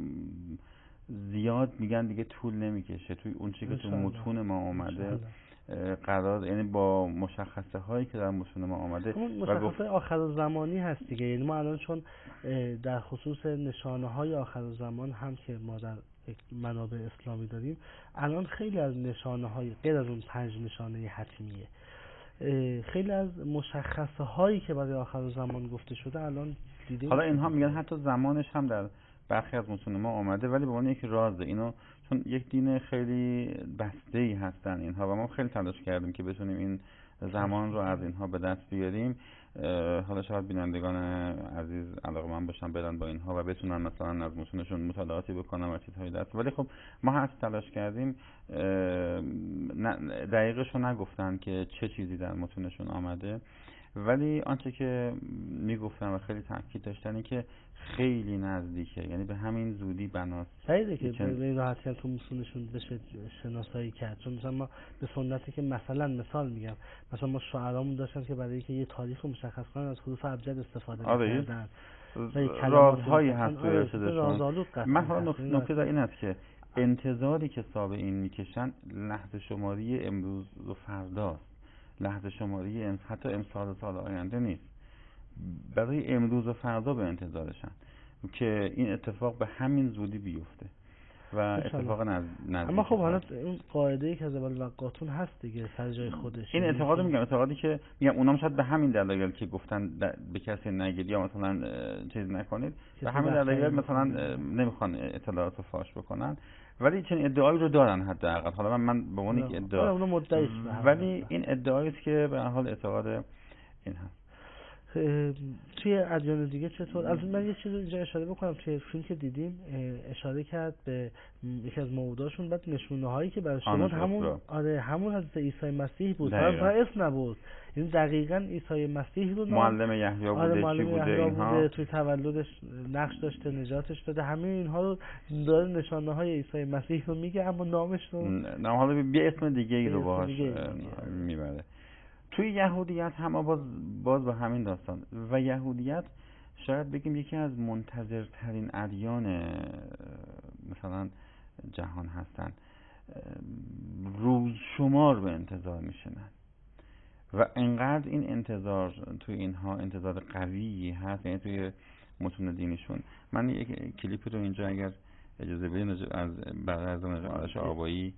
Speaker 2: زیاد میگن دیگه طول نمیکشه توی اون چیزی که تو متون ما اومده قرار، یعنی با مشخصه هایی که در متون ما آمده
Speaker 1: اون مشخصه آخر زمانی هست دیگه. یعنی ما الان چون در خصوص نشانه های آخر زمان هم که ما در منابع اسلامی داریم، الان خیلی از نشانه های غیر از اون پنج نشانه حتمیه، خیلی از مشخصه هایی که برای آخر زمان گفته شده الان دیده.
Speaker 2: حالا اینها میگن حتی زمانش هم در برخی از متون ما آمده، ولی به عنوان یک رازه. اینو چون یک دین خیلی بسته‌ای هستن اینها و ما خیلی تلاش کردیم که بتونیم این زمان رو از اینها به دست بیاریم. حالا شاید بینندگان عزیز علاقه‌مند باشن برن با اینها و بتونن مثلا از متونشون مطالعاتی بکنن و چیزهای دست، ولی خب ما هر تلاش کردیم دقیقش رو نگفتن که چه چیزی در متونشون آمده، ولی آنچه که میگفتن و خیلی تاکید داشتن این که خیلی نزدیکه، یعنی به همین زودی بناست.
Speaker 1: صحیحه که چند... به این راحتی تو متونشون بشه شناسایی کرد. چون مثلا ما به سنتی که مثلا مثال میگم، مثلا ما شاعرامون داشتن که برای اینکه یه تاریخ رو مشخص کنن از حروف ابجد استفاده می‌کردن.
Speaker 2: رازهایی هست توی ارشدشون. من حالا نکته در این است که انتظاری که صاحب این میکشن لحظه شماری امروز و فرداست، لحظه شماری ام... حتی امسال و سال آینده نیست، برای امروز و فردا به انتظارشن که این اتفاق به همین زودی بیفته و اتفاق نزدیک.
Speaker 1: اما خب حالا این قاعده‌ای که از اول وقاتون هست دیگه سر جای خودش.
Speaker 2: این اعتقاد میگم اعتقادی که میگم اونام شاید به همین دلایل که گفتن به کسی نگید یا مثلا چیز نکنید، به همین دلایل مثلا نمیخوان اطلاعات رو فاش بکنن، ولی چنین ادعایی رو دارن حداقل. حالا من من به اون یک ادعا، ولی این ادعایی است که به هر حال اعتقاد این هست.
Speaker 1: توی ادیان دیگه چطور؟ از من یه چیز اینجا اشاره بکنم، توی فیلم که دیدیم اشاره کرد به یکی از موعوداشون، بعد نشونه هایی که برای شما همون آره همون حضرت عیسی مسیح بود، فقط اسم نبود. این دقیقاً عیسی مسیح رو
Speaker 2: معلم یحیی بوده،
Speaker 1: آره معلم
Speaker 2: چی بوده
Speaker 1: اینها بوده، توی تولدش نقش داشته، نجاتش داده، همه اینها رو داره نشانه های عیسی مسیح رو میگه، اما نامش رو
Speaker 2: نه، حالا یه اسم دیگه ای رو باهاش میبره. توی یهودیت هم باز باز با همین داستان و یهودیت شاید بگیم یکی از منتظرترین ادیان مثلا جهان هستن، روز شمار به انتظار میشنن و انقدر این انتظار توی اینها انتظار قوی هست، یعنی توی متون دینیشون. من یک کلیپی رو اینجا اگر اجازه بدین از برادر آرش آبایی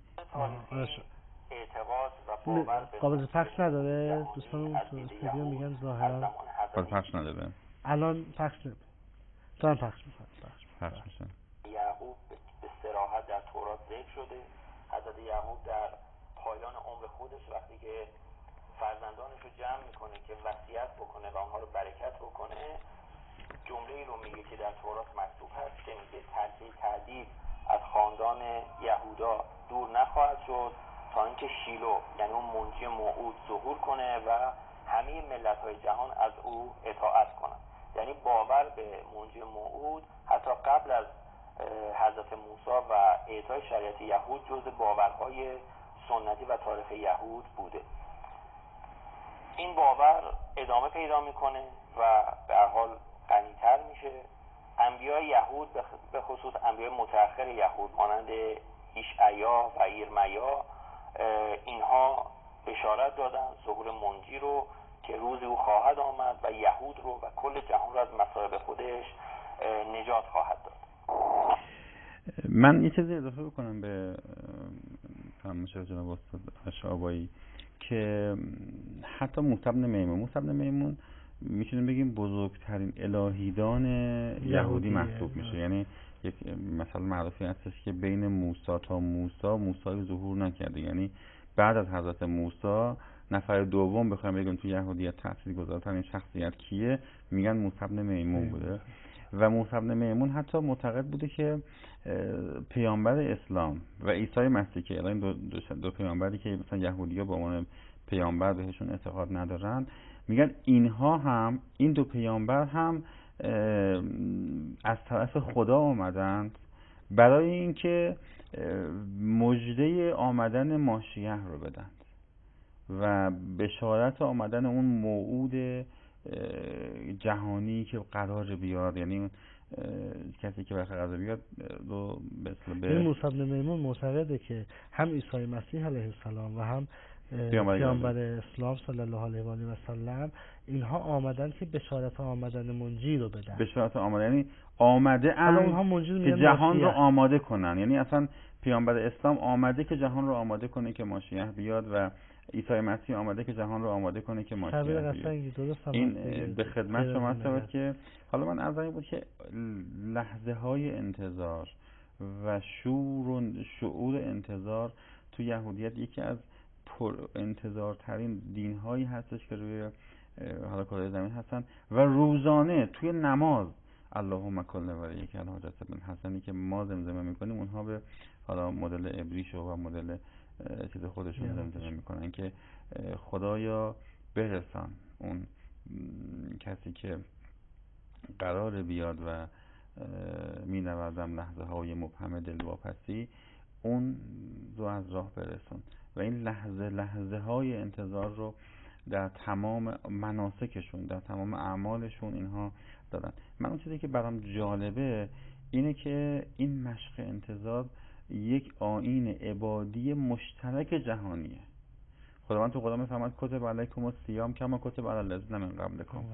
Speaker 1: قابل پخش نداره دوستان تو استودیو میگن ظاهرا
Speaker 2: قابل پخش نداره،
Speaker 1: الان پخش نمیشه، تو پخش میکنه
Speaker 2: پخش میشه.
Speaker 5: یعقوب به صراحت در تورات ذکر شده. حضرت یعقوب در پایان عمر خودش وقتی که فرزندانش رو جمع میکنه که وصیت بکنه و اونها رو برکت بکنه، جمله ای رو میگه که در تورات مکتوب هست که میگه تهدید از خاندان یهودا دور نخواهد شد تا اینکه شیلو یعنی اون منجی موعود ظهور کنه و همه ملت‌های جهان از او اطاعت کنند. یعنی باور به منجی موعود حتی قبل از حضرت موسی و اعطای شریعت یهود جزء باورهای سنتی و تاریخ یهود بوده. این باور ادامه پیدا میکنه و به هر حال غنی‌تر میشه. انبیای یهود به خصوص انبیای متأخر یهود مانند اشعیا و ایرمیا اینها بشارت دادن ظهور منجی رو که روزی او خواهد آمد و یهود رو و کل جهان رو از مصائب خودش نجات خواهد داد.
Speaker 2: من یه چیزی اضافه بکنم به فرمایش جناب استاد آبایی که حتی موسی بن میمون موسی بن میمون میتونیم بگیم بزرگترین الهیدان یهودی محسوب میشه. یعنی یک مثل معروفی هستش که بین موسی تا موسی موسی ظهور نکرده، یعنی بعد از حضرت موسی نفر دوم بخوایم بگیم تو یهودیت تاثیرگذارترین شخصیت کیه، میگن موسی بن میمون بوده. و موسی بن میمون حتی معتقد بوده که پیامبر اسلام و عیسی مسیح که الان دو, دو, دو پیامبری که مثلا یهودی‌ها به عنوان پیامبر بهشون اعتقاد ندارن، میگن اینها هم، این دو پیامبر هم از طرف خدا آمدند برای اینکه مژده آمدن ماشیح رو بدن و بشارت آمدن اون موعود جهانی که قرار بیاد، یعنی کسی که بخیر قرار بیاد رو به
Speaker 1: این موسی بن میمون معتقده که هم عیسی مسیح علیه السلام و هم پیامبر اسلام صلی الله علیه و آله و سلم اینها آمدن که بشارت آمدن منجی رو بدن.
Speaker 2: بشارت آمدن یعنی آمده ان که جهان رو آماده کنن، یعنی اصلا پیامبر اسلام آمده که جهان رو آماده کنه که ماشیح بیاد و عیسی مسیح آمده که جهان رو آماده کنه که ماشیح بیاد. این به خدمت شما هست که حالا من عرض بود که لحظه های انتظار و شور و شعور انتظار تو یهودیت یکی از پر انتظارترین دین هایی هستش که روی حالا کره زمین هستن و روزانه توی نماز اللهم کل ولیک الحاجت ابن حسنی که ما زمزمه میکنیم، اونها به حالا مدل عبریشو و مدل چیز خودشون زمزمه میکنن که خدایا برسان اون کسی که قرار بیاد و می نوردم لحظه های مبهم دلواپسی، اون رو از راه برسون. و این لحظه لحظه های انتظار رو در تمام مناسکشون، در تمام اعمالشون اینها دارن. من اون چیزی که برام جالبه اینه که این مشق انتظار یک آیین عبادی مشترک جهانیه. خداوند تو قرآن میفرماید کتب علیکم الصیام کما کتب علی الذین من قبلکم.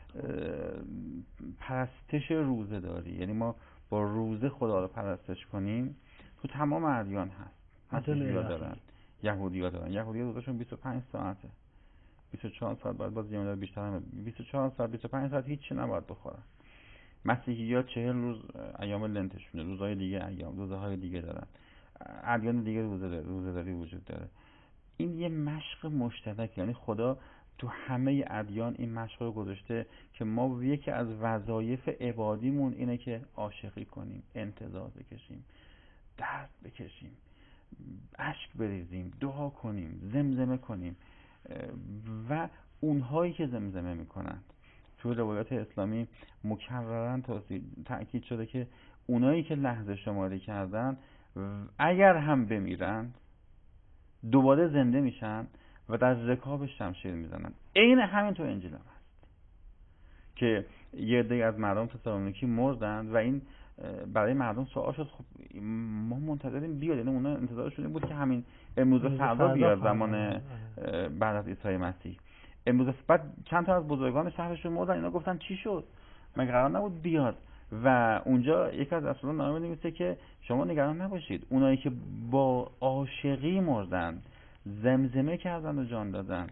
Speaker 2: پرستش روزه داری، یعنی ما با روزه خدا رو پرستش کنیم. تو تمام ادیان هست. مسیحی‌ها دارن، یهودی‌ها دارن. یهودی‌ها روزشون بیست و پنج ساعته. بیست و چهار ساعت بعد باز یه بیشتر هم بیست و چهار ساعت بیست و پنج ساعت هیچی نباید بخورن. مسیحی‌ها چهل روز ایام لنتشونه، روزهای دیگه ایام روزهای دیگه دارن. ادیان دیگه روزه روزه‌داری وجود داره. این یه مشق مشترک، یعنی خدا تو همه ادیان این مشق رو گذاشته که ما یکی از وظایف عبادیمون اینه که عاشقی کنیم، انتظار بکشیم، درد بکشیم، اشک بریزیم، دعا کنیم، زمزمه کنیم. و اونهایی که زمزمه میکنن تو روایات اسلامی مکررن تأکید شده که اونایی که لحظه شماری کردن اگر هم بمیرن دوباره زنده میشن و در رکاب شمشیر میزنن. عین همین تو انجیل هم هست که یه عده از مردم تسالونیکی مردن و این برای مردم سوال شد خب ما منتظریم بیاد، یعنی اونا انتظارشون این بود که همین امروز فردا بیاد زمان بعد از عیسی مسیح. امروز بعد چند تا از بزرگان شهرشون مردن، اینا گفتن چی شد؟ مگه قرار نبود بیاد؟ و اونجا یکی از اصولان نامه نویسه که شما نگران نباشید، اونایی که با عاشقی مردن، زمزمه کردن و جان دادن،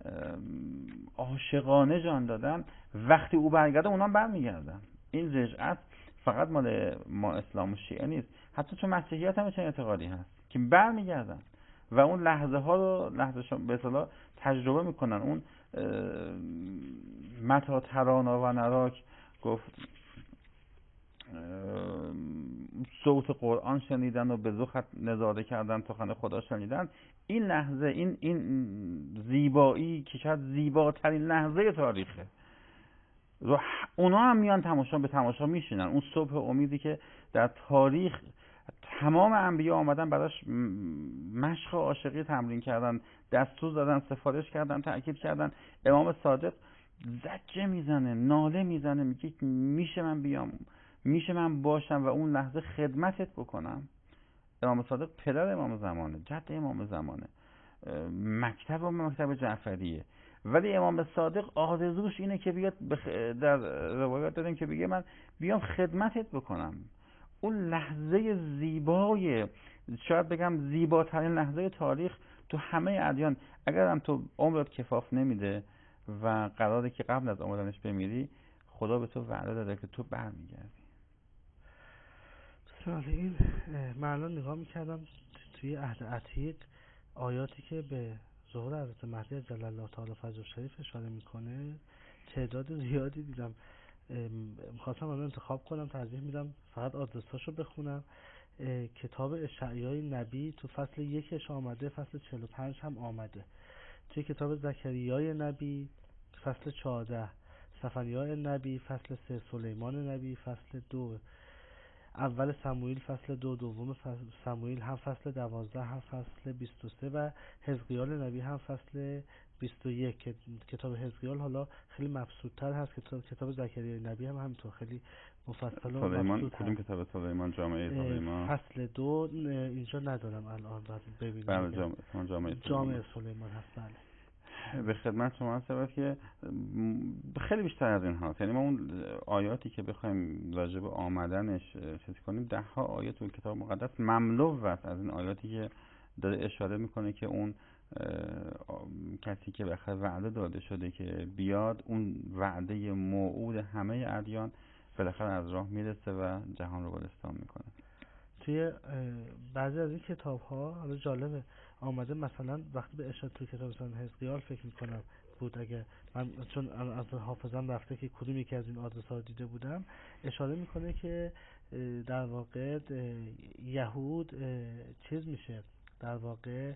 Speaker 2: عاشقانه جان دادن، وقتی او برگرده اونا برمیگردن. این رجعت فقط مال ما اسلام و شیعه نیست، حتی تو مسیحیت هم چنین اعتقادی هست که برمیگردن و اون لحظه ها رو لحظه به اصطلاح تجربه میکنن. اون متا ترانا و نراک گفت صوت قرآن شنیدن و به ذوقت نظاره کردن، سخن خدا شنیدن. این لحظه، این این زیبایی که شاید زیباترین لحظه تاریخه، اونا هم میان تماشا به تماشا میشینن. اون صبح امیدی که در تاریخ تمام انبیا آمدن براش مشق عاشقی تمرین کردن، دستور دادن، سفارش کردن، تأکید کردن. امام صادق زجه میزنه، ناله میزنه، میگه میشه من بیام، میشه من باشم و اون لحظه خدمتت بکنم. امام صادق پدر امام زمانه، جد امام زمانه، مکتب و مکتب جعفریه. ولی امام صادق آرزوش اینه که بیاد بخ... در روایات داریم که بگه من بیام خدمتت بکنم. اون لحظه زیبای، شاید بگم زیباترین لحظه تاریخ تو همه ادیان. اگر هم تو عمرت کفاف نمیده و قراره که قبل از آمدنش بمیری، خدا به تو وعده داده که تو برمیگردی.
Speaker 1: بله، این من الان نگاه میکردم توی عهد عتیق آیاتی که به ظهور حضرت مهدی عجل الله تعالی فضل شریف اشاره میکنه تعداد زیادی دیدم. میخواستم الان انتخاب کنم، ترجیح میدم فقط آدرساشو بخونم. کتاب اشعیای نبی تو فصل یکش آمده، فصل چهل و پنج هم آمده. توی کتاب زکریای نبی فصل چهارده، صفنیاء نبی فصل سه، سلیمان نبی فصل دو، اول سموئیل فصل دو، دوم سموئیل هم فصل دوازده هم فصل بیست و سه و حزقیال نبی هم فصل بیست و یک. کتاب حزقیال حالا خیلی مبسوط‌تر هست، کتاب کتاب زکریای نبی هم همینطور خیلی مفصل و مبسوط
Speaker 2: کدوم
Speaker 1: هست.
Speaker 2: کتاب سلیمان؟ جامعه سلیمان
Speaker 1: فصل دو اینجا ندارم الان، بعد ببینم.
Speaker 2: بله، جامعه جامعه
Speaker 1: جامعه سلیمان هست. بله،
Speaker 2: به خدمت شما هستم که خیلی بیشتر از این هاست. یعنی ما اون آیاتی که بخوایم راجع به آمدنش چیز کنیم، ده ها آیات تو کتاب مقدس مملو است از این آیاتی که داره اشاره میکنه که اون کسی که بخیر وعده داده شده که بیاد، اون وعده موعود همه ادیان بالاخره از راه میرسه و جهان رو گلستان میکنه. توی
Speaker 1: بعضی از این کتاب ها حالا جالبه آمده، مثلا وقتی به اشاره توی کتاب مثلا حزقیال فکر میکنم بود، اگه من چون از حافظم رفته که کدوم یکی از این آدرس ها دیده بودم، اشاره میکنه که در واقع یهود چیز میشه، در واقع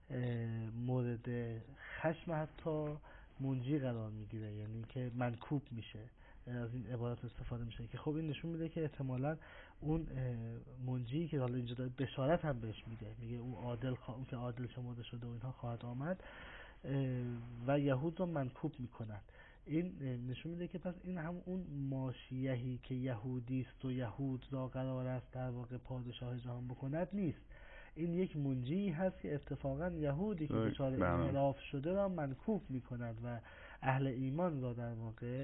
Speaker 1: مورد خشم حتی منجی قرار میگیره، یعنی که منکوب میشه. از این عبارت استفاده میشه که خب این نشون میده که احتمالاً اون منجی که حالا اینجا داره بشارت هم بهش میده، میگه اون عادل خوا... اون که عادل شمرده شده و اینها خواهد آمد و یهود رو منکوب میکنن. این نشون میده که پس این هم اون ماشیهی که یهودی است و یهود را قرار است در واقع پادشاه جهان بکند نیست. این یک منجی هست که اتفاقا یهودی که دچار انحراف شده را منکوب میکند و اهل ایمان را در واقع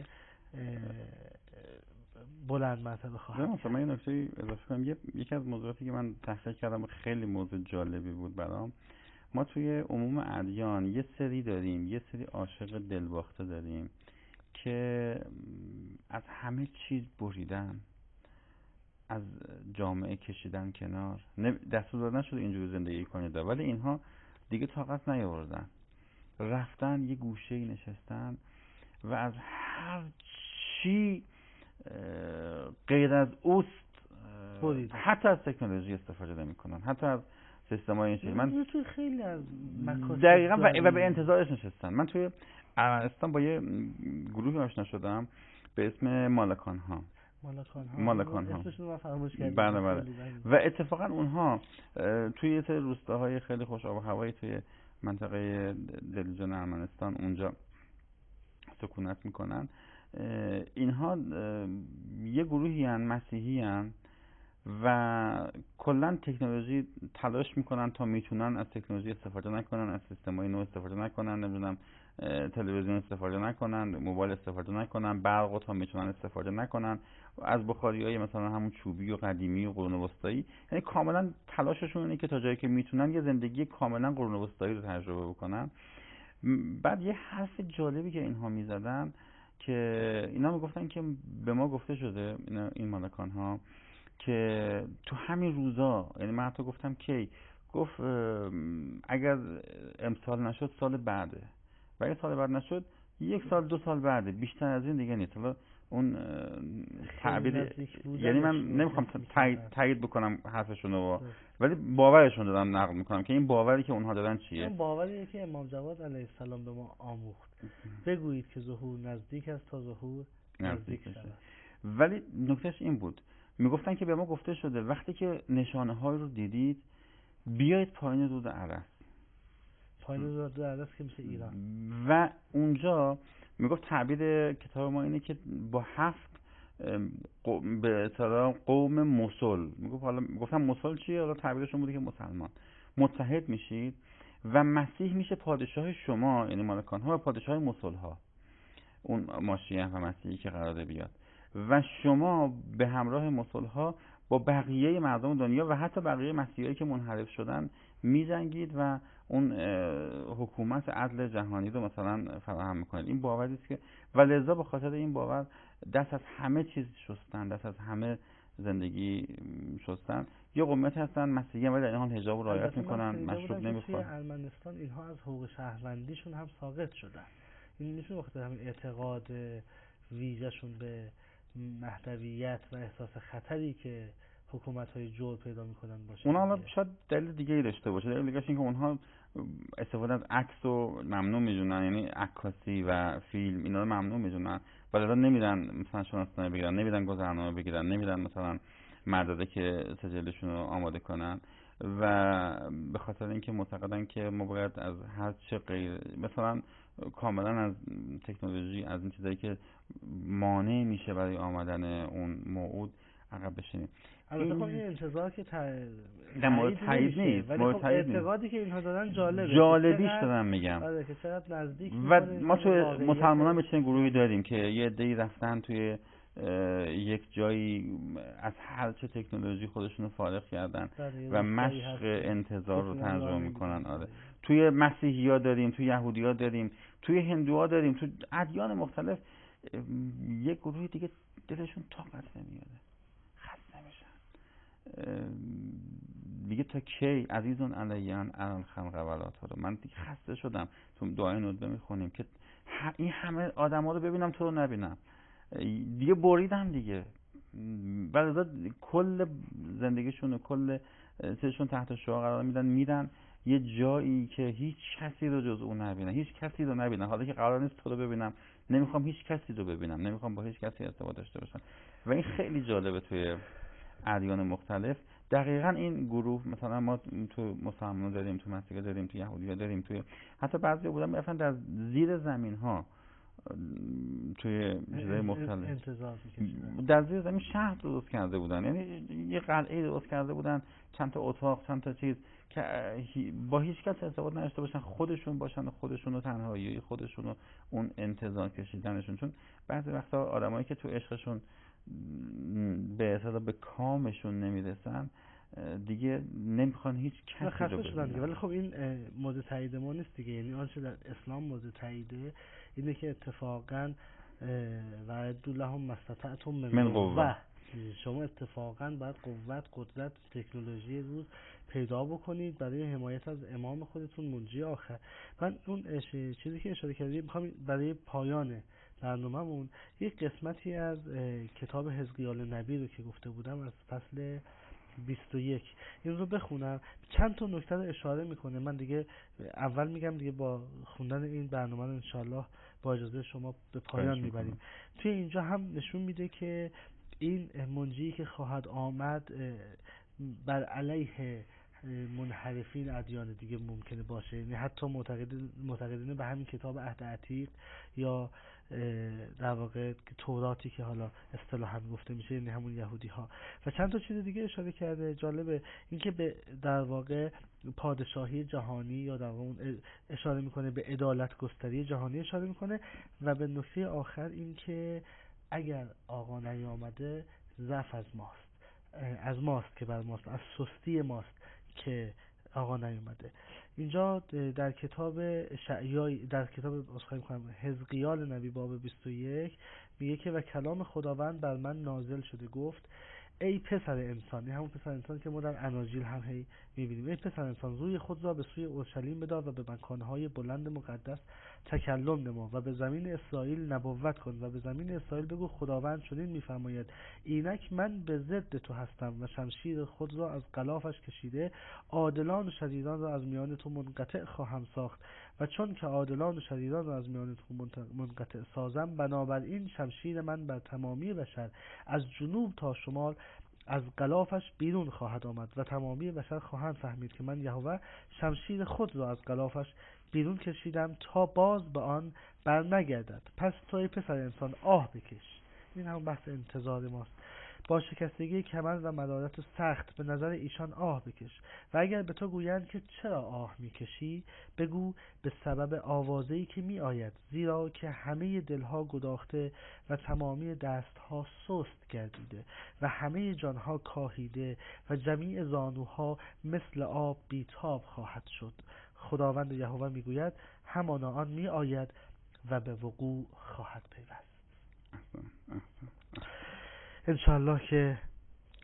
Speaker 1: بلند مرتبه خواهد.
Speaker 2: مثلا من یه نکته اضافه کنم، یکی از موضوعاتی که من تحقیق کردم و خیلی موضوع جالبی بود برام، ما توی عموم ادیان یه سری داریم، یه سری عاشق دلباخته داریم که از همه چیز بریدن، از جامعه کشیدن کنار، دستور دادن شده اینجوری زندگی کنید، ولی اینها دیگه طاقت نیاوردن، رفتن یه گوشه‌ای نشستن و از هر چی غیر از اوست حتی از تکنولوژی استفاده نمی‌کنن، حتی از سیستم‌های این چیز. من
Speaker 1: توی خیلی از مکاتب
Speaker 2: دقیقاً و به انتظارش نشستن. من توی عربستان با یه گروهی آشنا شدم به اسم مالکان ها.
Speaker 1: مالکان ها
Speaker 2: مالکان ها
Speaker 1: اسمشون رو فراموش کردم.
Speaker 2: بله بله. و اتفاقا اونها توی یه سری روستاهای خیلی خوش آب و هوایی توی منطقه دلجان ارمنستان اونجا سکونت میکنن. اینها یه گروهی هن مسیحی هن و کلا تکنولوژی تلاش میکنن تا میتونن از تکنولوژی استفاده نکنن، از سیستم‌های نو استفاده نکنن، نمیدونم تلویزیون استفاده نکنن، موبایل استفاده نکنن، برق تا میتونن استفاده نکنن، از بخاریای مثلا همون چوبی و قدیمی و قرون وسطایی. یعنی کاملا تلاششون اینه که تا جایی که میتونن یه زندگی کاملا قرون وسطایی رو تجربه بکنن. بعد یه حرف جالبی که اینها میزدن که اینا میگفتن که به ما گفته شده، این مالکان ها، که تو همین روزا، یعنی من حتی گفتم کی، گفت اگر امسال نشد سال بعده و اگر سال بعد نشد یک سال دو سال بعده، بیشتر از این دیگه نیست. حالا اون تعبیر، یعنی من نمیخوام تایید بکنم حرفشونو، ولی باورشون دارم نقل میکنم که این باوری که اونها دارن چیه.
Speaker 1: این باوریه که امام جواد علیه السلام به ما آموخت، بگویید که ظهور نزدیک است تا ظهور نزدیک شود.
Speaker 2: ولی نکتهش این بود، میگفتن که به ما گفته شده وقتی که نشانه های رو دیدید بیایید پایین رود ارس.
Speaker 1: پایین رود ارس که میشه ایران.
Speaker 2: و اونجا میگفت تعبیر کتاب ما اینه که با هفت به اصطلاح قوم مسل، میگفت حالا گفتم مسل چیه، حالا تعبیرشون بوده که مسلمان، متحد میشید و مسیح میشه پادشاه شما، یعنی مالکان ها و پادشاه مسل ها، اون ماشیه و مسیحی که قراره بیاد، و شما به همراه مسل ها با بقیه مردم دنیا و حتی بقیه مسیحیایی که منحرف شدن میجنگید و اون حکومت عدل جهانی رو مثلا فراهم میکنید. این باوری است که و لذا به خاطر این باور دست از همه چیز شستن، دست از همه زندگی شستن. یه قومیت هستن مسیحی ولی در این حال حجاب رو رعایت میکنن، مشروب نمیخورن.
Speaker 1: توی ارمنستان اینها از حقوق شهروندیشون هم ساقط شدن. این نشون بخاطر همین اعتقاد ویژه‌شون به مهدویت و احساس خطری که حکومت‌های جور پیدا میکنن باشه.
Speaker 2: اونا حالا شاید دلیل دیگه ای داشته باشه. دلیل دیگه‌ش این که اونها استفاده از عکس رو ممنوع میدونن، یعنی عکاسی و فیلم اینا رو ممنوع میدونن. ولی نمیدن مثلا شناسنامه بگیرن، نمیدن گذرنامه بگیرن، نمیدن مثلا مدرک که سجلشون رو آماده کنن و به خاطر اینکه معتقدن که ما باید از هر چه غیر مثلا کاملا از تکنولوژی، از این چیزایی که مانع میشه برای آمدن اون موعود عقب بشینیم.
Speaker 1: البته خب این انتظار که
Speaker 2: در مورد تایید نیست،
Speaker 1: ولی خب اعتقادی که اینها دارن جالبه.
Speaker 2: جالبیش دارم میگم.
Speaker 1: آره که چقدر نزدیک
Speaker 2: و ما تو مسلمانان چنین گروهی داریم که یه عده‌ای رفتن توی یک جایی از هر چه تکنولوژی خودشونو فارغ کردن و مشق انتظار رو ترجمه میکنن. آره توی مسیحی‌ها داریم، توی یهودی‌ها داریم، توی هندوها داریم، توی ادیان مختلف یک گروهی دیگه دلشون طاقت نمیاره، خسته میشن دیگه. تا کی عزیزون علیان الان خلق ولات رو من دیگه خسته شدم. تو دعای ندبه میخونیم که این همه آدما رو ببینم تو رو نبینم، دیگه بریدم دیگه. ولی کل زندگیشون و کل چیزشون تحت شعاع قرار میدن، میرن یه جایی که هیچ کسی رو جز اون نبینن، هیچ کسی رو نبینن. حالا که قرار نیست تو رو ببینم، نمیخوام هیچ کسی رو ببینم، نمیخوام با هیچ کسی ارتباط داشته باشم. و این خیلی جالبه توی ادیان مختلف. دقیقاً این گروه مثلا ما تو مسلمان‌ها داریم، تو مسیحا داریم، تو یهودی‌ها داریم، توی حتی بعضی بودن میرفتن در زیر زمین‌ها توی چیزای مختلف
Speaker 1: انتظار می‌کشیدن،
Speaker 2: در زیر زمین شهر درست کرده بودن، یعنی یه قلعه درست کرده بودن، چند تا اتاق، چند تا چیز که با هیچ کس ارتباط نداشته باشن، خودشون باشن و خودشون و تنهایی خودشون و اون انتظار کشیدنشون. چون بعضی وقتا آدمایی که تو عشقشون به اصطلاح به کامشون نمیرسن دیگه نمیخوان هیچ کسی رو ببینن.
Speaker 1: ولی خب این مورد تایید ما نیست دیگه. یعنی آنچه در اسلام مورد تاییده اینه که اتفاقا وعدوا لهم ما استطعتم من قوة، شما اتفاقا باید قوت، قدرت، تکنولوژی روز پیدا بکنید برای حمایت از امام خودتون منجی آخر. من اون چیزی که اشاره کردم میخوام برای پایان برنامه‌مون یک قسمتی از کتاب حزقیال نبی رو که گفته بودم از فصل بیست و یک این رو بخونم. چند تا نکته رو اشاره میکنه. من دیگه اول میگم دیگه با خوندن این برنامه رو انشالله با اجازه شما به پایان میبریم. توی اینجا هم نشون میده که این منجی که خواهد آمد بر علیه منحرفین ادیان دیگه ممکنه باشه، یعنی حتی معتقدین معتقدین به همین کتاب عهد عتیق یا در واقع توراتی که حالا اصطلاحاً گفته میشه، یعنی همون یهودی ها. و چند تا چیز دیگه اشاره کرده جالبه، اینکه به در واقع پادشاهی جهانی یا در واقع اشاره میکنه، به عدالت گستری جهانی اشاره میکنه و به نکته آخر اینکه اگر آقا نیامده ضعف از ماست، از ماست که بر ماست، از سستی ماست که آقا نیومده. اینجا در کتاب شعیای در کتاب اسخای می‌کنم حزقیال نبی باب بیست و یک میگه که و کلام خداوند بر من نازل شده گفت ای پسر انسان، همون پسر انسان که ما در اناجیل هم هی می‌بینیم، ای پسر انسان روی خود را به سوی اورشلیم بدار و به مکان‌های بلند مقدس تکلم نما و به زمین اسرائیل نبوت کن و به زمین اسرائیل بگو خداوند چنین می‌فرماید اینک من به ضد تو هستم و شمشیر خود را از غلافش کشیده عادلان و شریران را از میان تو منقطع خواهم ساخت و چون که عادلان و شریران را از میان تو منقطع سازم بنابراین شمشیر من بر تمامی بشر از جنوب تا شمال از غلافش بیرون خواهد آمد و تمامی بشر خواهند فهمید که من یهوه شمشیر خود را از غلافش بیرون کشیدم تا باز به آن بر نگردد. پس توی پسر انسان آه بکش. این هم بحث انتظار ماست. با شکستگی کمر و مرارت سخت به نظر ایشان آه بکش و اگر به تو گویند که چرا آه میکشی بگو به سبب آوازه‌ای که می آید، زیرا که همه دلها گداخته و تمامی دستها سست گردیده و همه جانها کاهیده و جمیع زانوها مثل آب بیتاب خواهد شد. خداوند یهوه میگوید همانا آن می آید و به وقوع خواهد پیوست. انشاءالله که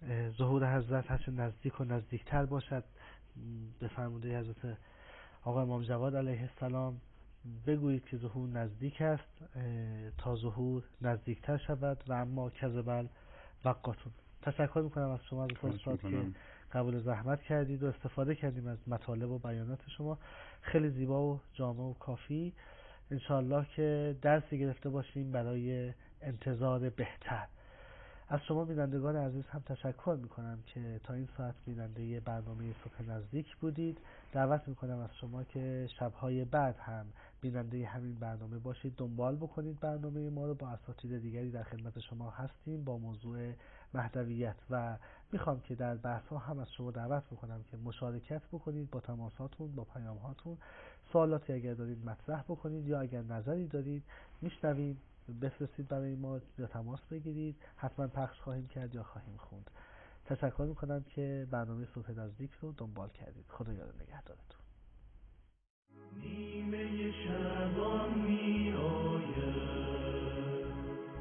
Speaker 1: ظهور حضرت هرچه نزدیک و نزدیکتر باشد. به فرموده حضرت آقا امام جواد علیه السلام بگویید که ظهور نزدیک است تا ظهور نزدیکتر شود و اما کذبل وقاتون. تشکر میکنم از شما از استاد که قبول زحمت کردید و استفاده کردیم از مطالب و بیانات شما، خیلی زیبا و جامع و کافی. انشاءالله که درسی گرفته باشیم برای انتظار بهتر. از شما بینندگان عزیز هم تشکر میکنم که تا این ساعت بیننده برنامه صبح نزدیک بودید. دعوت میکنم از شما که شبهای بعد هم بیننده همین برنامه باشید، دنبال بکنید برنامه ما رو. با اساتید دیگری در خدمت شما هستیم با موضوع مهدویت و میخوام که در بحث ها هم از شما دعوت میکنم که مشارکت بکنید با تماساتون، با پیام هاتون. سوالاتی اگر دارید مطرح بکنید یا اگر نظری دارید میشنوید بفرستید برای ما یا تماس بگیرید، حتما پخش خواهیم کرد یا خواهیم خوند. تشکر میکنم که برنامه صبح نزدیک رو دنبال کردید. خدا یار نگهدارتون.
Speaker 3: نیمه شبان می آید،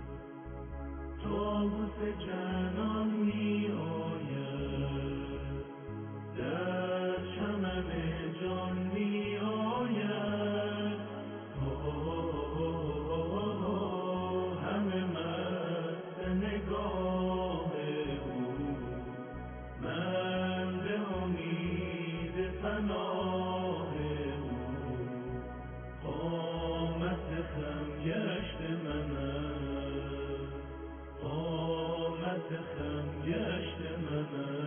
Speaker 3: طاووس جنان می آید، در چمن جان می آید، همه مست نگاه او، من به امید پناه او، قامت خم گشت منم، قامت خم گشت منم.